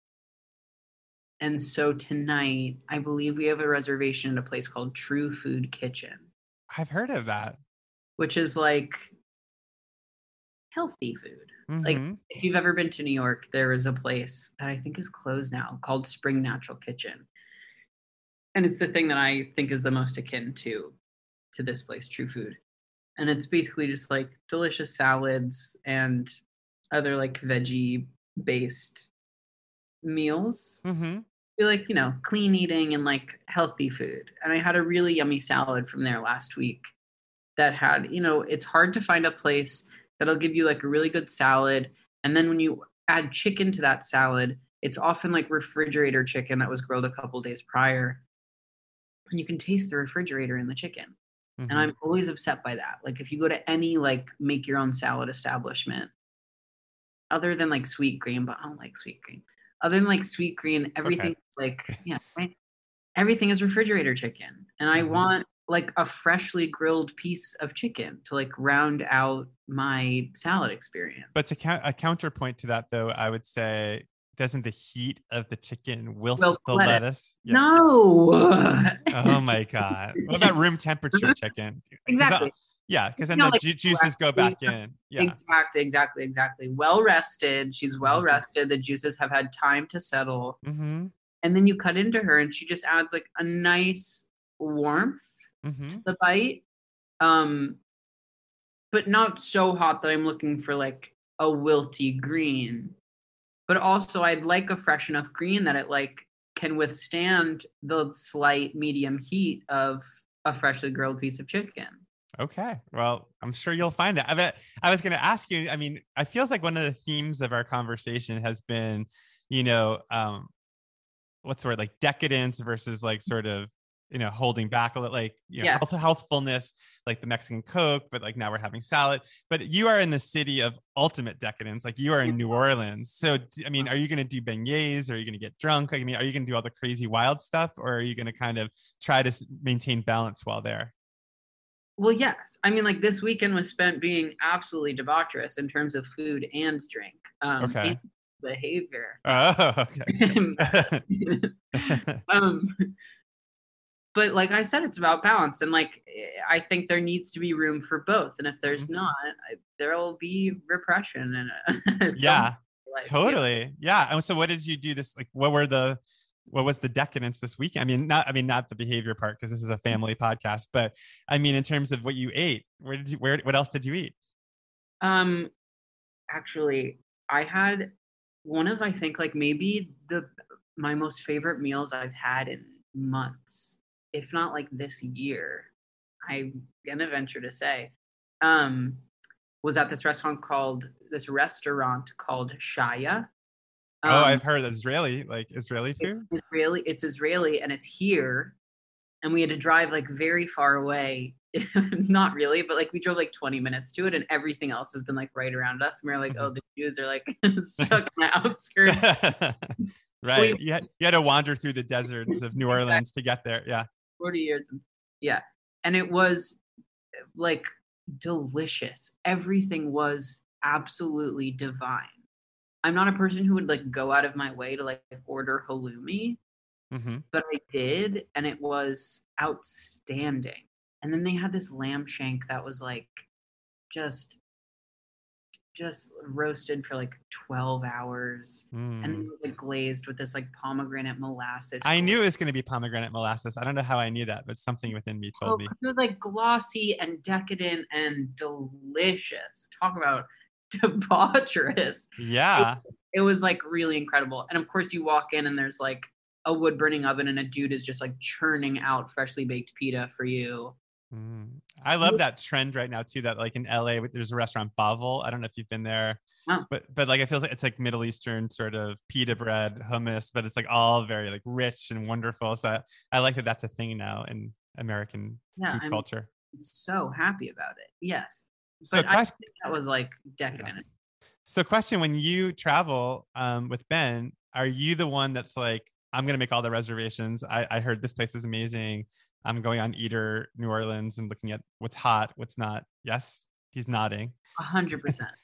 Speaker 2: so tonight, I believe we have a reservation at a place called True Food Kitchen.
Speaker 1: I've heard of that.
Speaker 2: Which is like healthy food. Mm-hmm. Like if you've ever been to New York, there is a place that I think is closed now called Spring Natural Kitchen. And it's the thing that I think is the most akin to this place, True Food. And it's basically just like delicious salads and other like veggie based meals.
Speaker 1: Mm-hmm.
Speaker 2: Like, clean eating and like healthy food. And I had a really yummy salad from there last week that had, it's hard to find a place that'll give you like a really good salad. And then when you add chicken to that salad, it's often like refrigerator chicken that was grilled a couple days prior. And you can taste the refrigerator in the chicken. Mm-hmm. And I'm always upset by that. Like if you go to any like make your own salad establishment, other than like Sweet Green, but I don't like Sweet Green. Other than like Sweet Green, everything right? Everything is refrigerator chicken. And I want like a freshly grilled piece of chicken to like round out my salad experience.
Speaker 1: But a counterpoint to that though, I would say, doesn't the heat of the chicken wilt the lettuce?
Speaker 2: Yeah. No.
Speaker 1: Oh my God. What about room temperature chicken?
Speaker 2: Exactly.
Speaker 1: Because then the juices go back in. Yeah.
Speaker 2: Exactly. Well rested. She's well rested. The juices have had time to settle.
Speaker 1: Mm-hmm.
Speaker 2: And then you cut into her and she just adds like a nice warmth to the bite. But not so hot that I'm looking for like a wilty green. But also I'd like a fresh enough green that it like can withstand the slight medium heat of a freshly grilled piece of chicken.
Speaker 1: Okay. Well, I'm sure you'll find that. I was going to ask you, I mean, it feels like one of the themes of our conversation has been, what's the word, like decadence versus like sort of, holding back a little, like, healthfulness, like the Mexican Coke, but like now we're having salad. But you are in the city of ultimate decadence. Like you are in New Orleans. So, I mean, are you going to do beignets? Are you going to get drunk? I mean, are you going to do all the crazy wild stuff? Or are you going to kind of try to maintain balance while there?
Speaker 2: Well, yes. I mean, like this weekend was spent being absolutely debaucherous in terms of food and drink. And behavior.
Speaker 1: Oh, okay.
Speaker 2: But like I said, it's about balance. And like, I think there needs to be room for both. And if there's not, there'll be repression. And
Speaker 1: totally. Yeah. And so what did you do this? Like, what was the decadence this weekend? Not the behavior part, because this is a family podcast, but I mean, in terms of what you ate, what else did you eat?
Speaker 2: Actually, I had one of, I think like maybe my most favorite meals I've had in months, if not like this year, I'm gonna venture to say, was at this restaurant called Shaya.
Speaker 1: I've heard Israeli food.
Speaker 2: It's Israeli, and it's here. And we had to drive like very far away. Not really, but like we drove like 20 minutes to it, and everything else has been like right around us. And we were like, oh, the Jews are like stuck in the outskirts.
Speaker 1: Right. You had to wander through the deserts of New Orleans to get there. Yeah.
Speaker 2: 40 years. Yeah. And it was like delicious. Everything was absolutely divine. I'm not a person who would like go out of my way to like order halloumi, but I did, and it was outstanding. And then they had this lamb shank that was like just just roasted for like 12 hours. And it was like glazed with this like pomegranate molasses.
Speaker 1: I knew it was going to be pomegranate molasses. I don't know how I knew that, but something within me told me.
Speaker 2: It was like glossy and decadent and delicious. Talk about debaucherous.
Speaker 1: Yeah.
Speaker 2: It was like really incredible. And of course you walk in and there's like a wood burning oven and a dude is just like churning out freshly baked pita for you.
Speaker 1: I love that trend right now too, that like in LA there's a restaurant, Bavel. I don't know if you've been there. But like it feels like it's like Middle Eastern sort of pita bread, hummus, but it's like all very like rich and wonderful. So I like that that's a thing now in American food culture.
Speaker 2: I'm so happy about it. Yes.
Speaker 1: So
Speaker 2: I think that was like decadent.
Speaker 1: Yeah. So question, when you travel with Ben, are you the one that's like, I'm going to make all the reservations. I heard this place is amazing. I'm going on Eater New Orleans and looking at what's hot, what's not. Yes, he's nodding.
Speaker 2: 100%.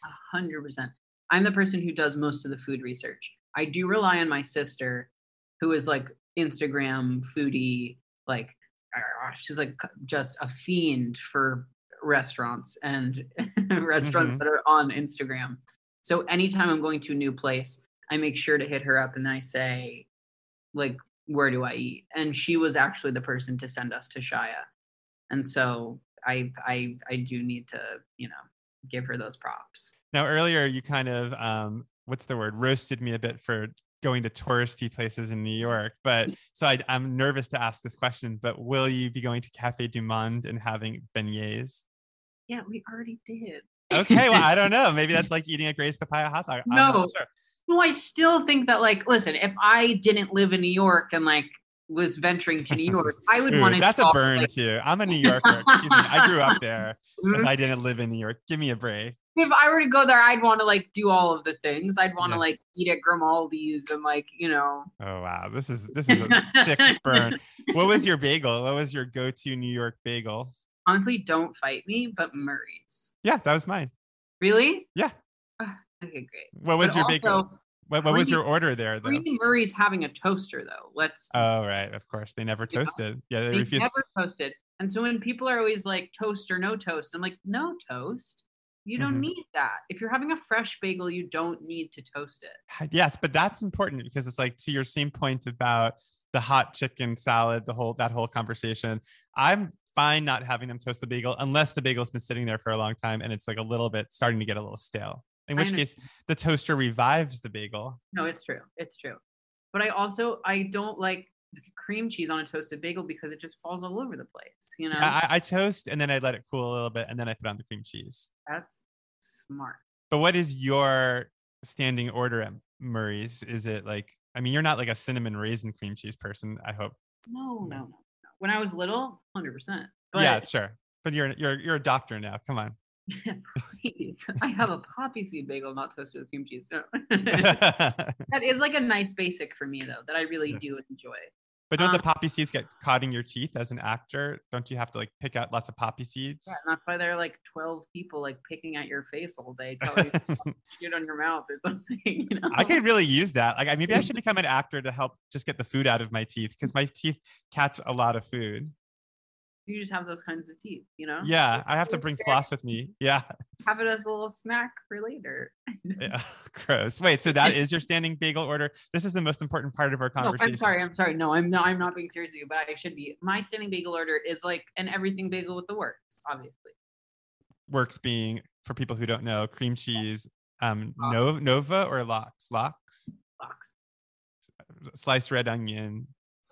Speaker 2: 100%. I'm the person who does most of the food research. I do rely on my sister, who is like Instagram foodie. Like, she's like just a fiend for restaurants and restaurants that are on Instagram. So anytime I'm going to a new place, I make sure to hit her up and I say, like, where do I eat? And she was actually the person to send us to Shaya. And so I do need to, give her those props.
Speaker 1: Now, earlier you kind of, what's the word? Roasted me a bit for going to touristy places in New York. But so I'm nervous to ask this question, but will you be going to Cafe du Monde and having beignets?
Speaker 2: Yeah, we already did.
Speaker 1: Okay, well, I don't know. Maybe that's like eating a Gray's papaya hot dog.
Speaker 2: No.
Speaker 1: I'm not sure.
Speaker 2: No, I still think that, like, listen, if I didn't live in New York and like was venturing to New York, I would want to.
Speaker 1: That's a burn too. I'm a New Yorker. Excuse me. I grew up there. If I didn't live in New York, give me a break.
Speaker 2: If I were to go there, I'd want to like do all of the things. I'd want to like eat at Grimaldi's and like, Oh
Speaker 1: wow, this is a sick burn. What was your bagel? What was your go-to New York bagel?
Speaker 2: Honestly, don't fight me, but Murray's.
Speaker 1: Yeah, that was mine.
Speaker 2: Really?
Speaker 1: Yeah.
Speaker 2: Okay, great.
Speaker 1: What was your bagel? What was your order there, though?
Speaker 2: Murray's having a toaster, though.
Speaker 1: Oh, right. Of course. They never toasted. Yeah, they refused.
Speaker 2: Never toasted. And so when people are always like, toast or no toast, I'm like, no toast. You don't need that. If you're having a fresh bagel, you don't need to toast it.
Speaker 1: Yes, but that's important because it's like, to your same point about the hot chicken salad, that whole conversation. I'm fine not having them toast the bagel unless the bagel's been sitting there for a long time and it's like a little bit starting to get a little stale. In which case, the toaster revives the bagel.
Speaker 2: No, it's true. It's true. But I don't like cream cheese on a toasted bagel because it just falls all over the place,
Speaker 1: I toast and then I let it cool a little bit and then I put on the cream cheese.
Speaker 2: That's smart.
Speaker 1: But what is your standing order at Murray's? Is it like, I mean, you're not like a cinnamon raisin cream cheese person, I hope.
Speaker 2: No. When I was little, 100%. But
Speaker 1: yeah, sure. But you're a doctor now. Come on.
Speaker 2: Please. I have a poppy seed bagel, not toasted with cream cheese. No. That is like a nice basic for me, though, that I really do enjoy.
Speaker 1: But don't the poppy seeds get caught in your teeth as an actor? Don't you have to like pick out lots of poppy seeds?
Speaker 2: Yeah, and that's why there are like 12 people like picking at your face all day, telling you to get on your mouth or something.
Speaker 1: I could really use that. Like, maybe I should become an actor to help just get the food out of my teeth because my teeth catch a lot of food.
Speaker 2: You just have those kinds of teeth,
Speaker 1: Yeah, I have to bring floss with me. Yeah.
Speaker 2: Have it as a little snack for later.
Speaker 1: Yeah, gross. Wait, so that is your standing bagel order? This is the most important part of our conversation.
Speaker 2: No, I'm sorry. No, I'm not being serious with you, but I should be. My standing bagel order is like an everything bagel with the works, obviously.
Speaker 1: Works being, for people who don't know, cream cheese, Nova or Lox?
Speaker 2: Lox.
Speaker 1: Sliced red onion,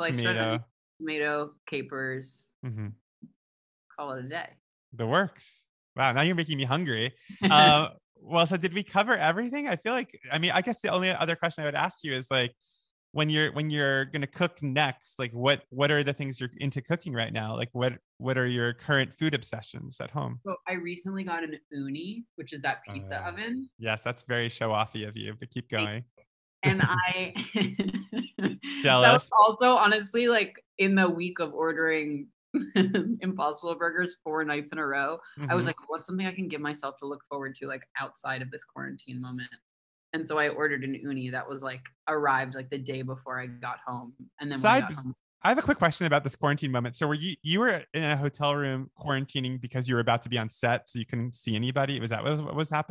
Speaker 2: tomato, capers. Call it a day.
Speaker 1: The works. Wow, now you're making me hungry. Well, so did we cover everything? I feel like, I guess the only other question I would ask you is like, when you're going to cook next, like what are the things you're into cooking right now? Like what are your current food obsessions at home?
Speaker 2: So I recently got an uni, which is that pizza oven.
Speaker 1: Yes, that's very show-offy of you, but keep going.
Speaker 2: And I
Speaker 1: jealous.
Speaker 2: That was also honestly like in the week of ordering Impossible Burgers 4 nights in a row, I was like, what's something I can give myself to look forward to like outside of this quarantine moment? And so I ordered an uni that was like arrived like the day before I got home. And then
Speaker 1: I have a quick question about this quarantine moment. So were you were in a hotel room quarantining because you were about to be on set so you couldn't see anybody? Was that what was happening?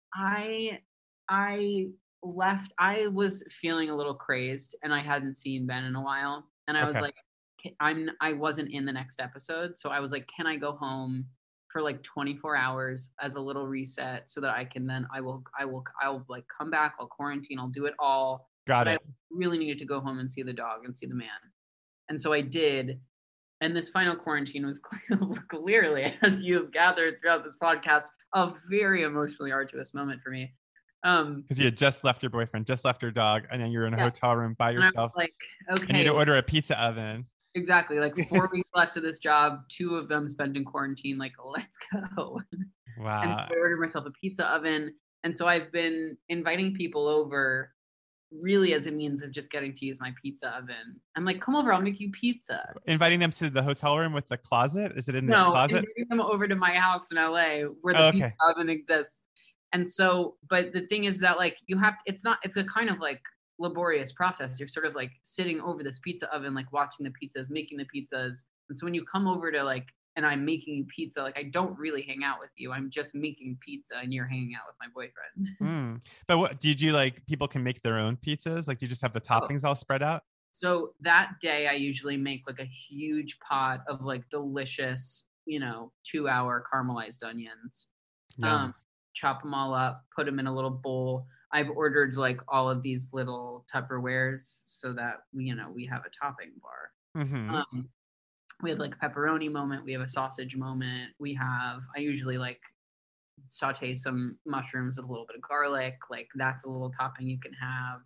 Speaker 2: I left. I was feeling a little crazed, and I hadn't seen Ben in a while, and I was like, I wasn't in the next episode, so I was like, can I go home for like 24 hours as a little reset so that I can then I'll like come back, I'll quarantine, I'll do it all.
Speaker 1: Got it.
Speaker 2: I really needed to go home and see the dog and see the man. And so I did. And this final quarantine was clearly, as you have gathered throughout this podcast, a very emotionally arduous moment for me.
Speaker 1: Because you had just left your boyfriend, just left your dog, and then you're in a hotel room by yourself.
Speaker 2: Like, okay.
Speaker 1: And you need to order a pizza oven.
Speaker 2: Exactly. Like 4 weeks left of this job, 2 of them spent in quarantine. Like, let's go.
Speaker 1: Wow.
Speaker 2: And so I ordered myself a pizza oven. And so I've been inviting people over really as a means of just getting to use my pizza oven. I'm like, come over, I'll make you pizza.
Speaker 1: Inviting them to the hotel room with the closet? Is it in the closet?
Speaker 2: No, inviting them over to my house in LA where the pizza oven exists. And so, but the thing is that like it's a kind of like laborious process. You're sort of like sitting over this pizza oven, like watching the pizzas, making the pizzas. And so when you come over to like, and I'm making you pizza, like I don't really hang out with you. I'm just making pizza and you're hanging out with my boyfriend.
Speaker 1: But what did you like? People can make their own pizzas? Like, do you just have the toppings all spread out?
Speaker 2: So that day I usually make like a huge pot of like delicious, 2-hour caramelized onions. Yeah. Chop them all up, put them in a little bowl. I've ordered like all of these little Tupperwares so that, we have a topping bar.
Speaker 1: Mm-hmm.
Speaker 2: We have like a pepperoni moment. We have a sausage moment. I usually like saute some mushrooms with a little bit of garlic. Like that's a little topping you can have.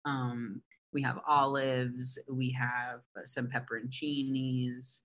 Speaker 2: We have olives. We have some pepperoncinis,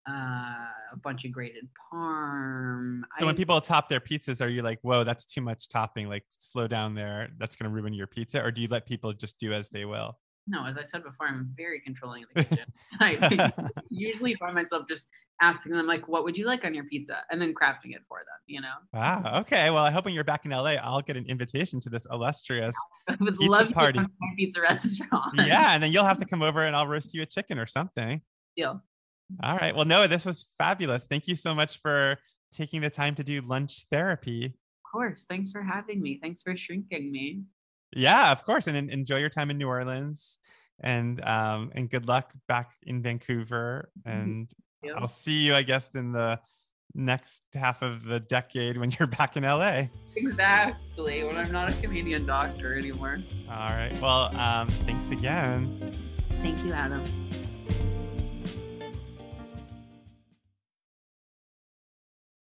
Speaker 2: a bunch of grated parm.
Speaker 1: So when people top their pizzas, are you like, whoa, that's too much topping, like slow down there, that's going to ruin your pizza? Or do you let people just do as they will?
Speaker 2: No, as I said before, I'm very controlling in the kitchen. I usually find myself just asking them, like, what would you like on your pizza? And then crafting it for them,
Speaker 1: Wow. Okay. Well, I hope when you're back in LA, I'll get an invitation to this illustrious
Speaker 2: pizza
Speaker 1: love party.
Speaker 2: My pizza restaurant.
Speaker 1: Yeah. And then you'll have to come over and I'll roast you a chicken or something.
Speaker 2: Deal.
Speaker 1: All right. Well, Noah, this was fabulous. Thank you so much for taking the time to do lunch therapy.
Speaker 2: Of course. Thanks for having me. Thanks for shrinking me.
Speaker 1: Yeah, of course. And enjoy your time in New Orleans and good luck back in Vancouver. And I'll see you, I guess, in the next half of the decade when you're back in LA.
Speaker 2: Exactly. When I'm not a Canadian doctor anymore.
Speaker 1: All right. Well, thanks again.
Speaker 2: Thank you, Adam.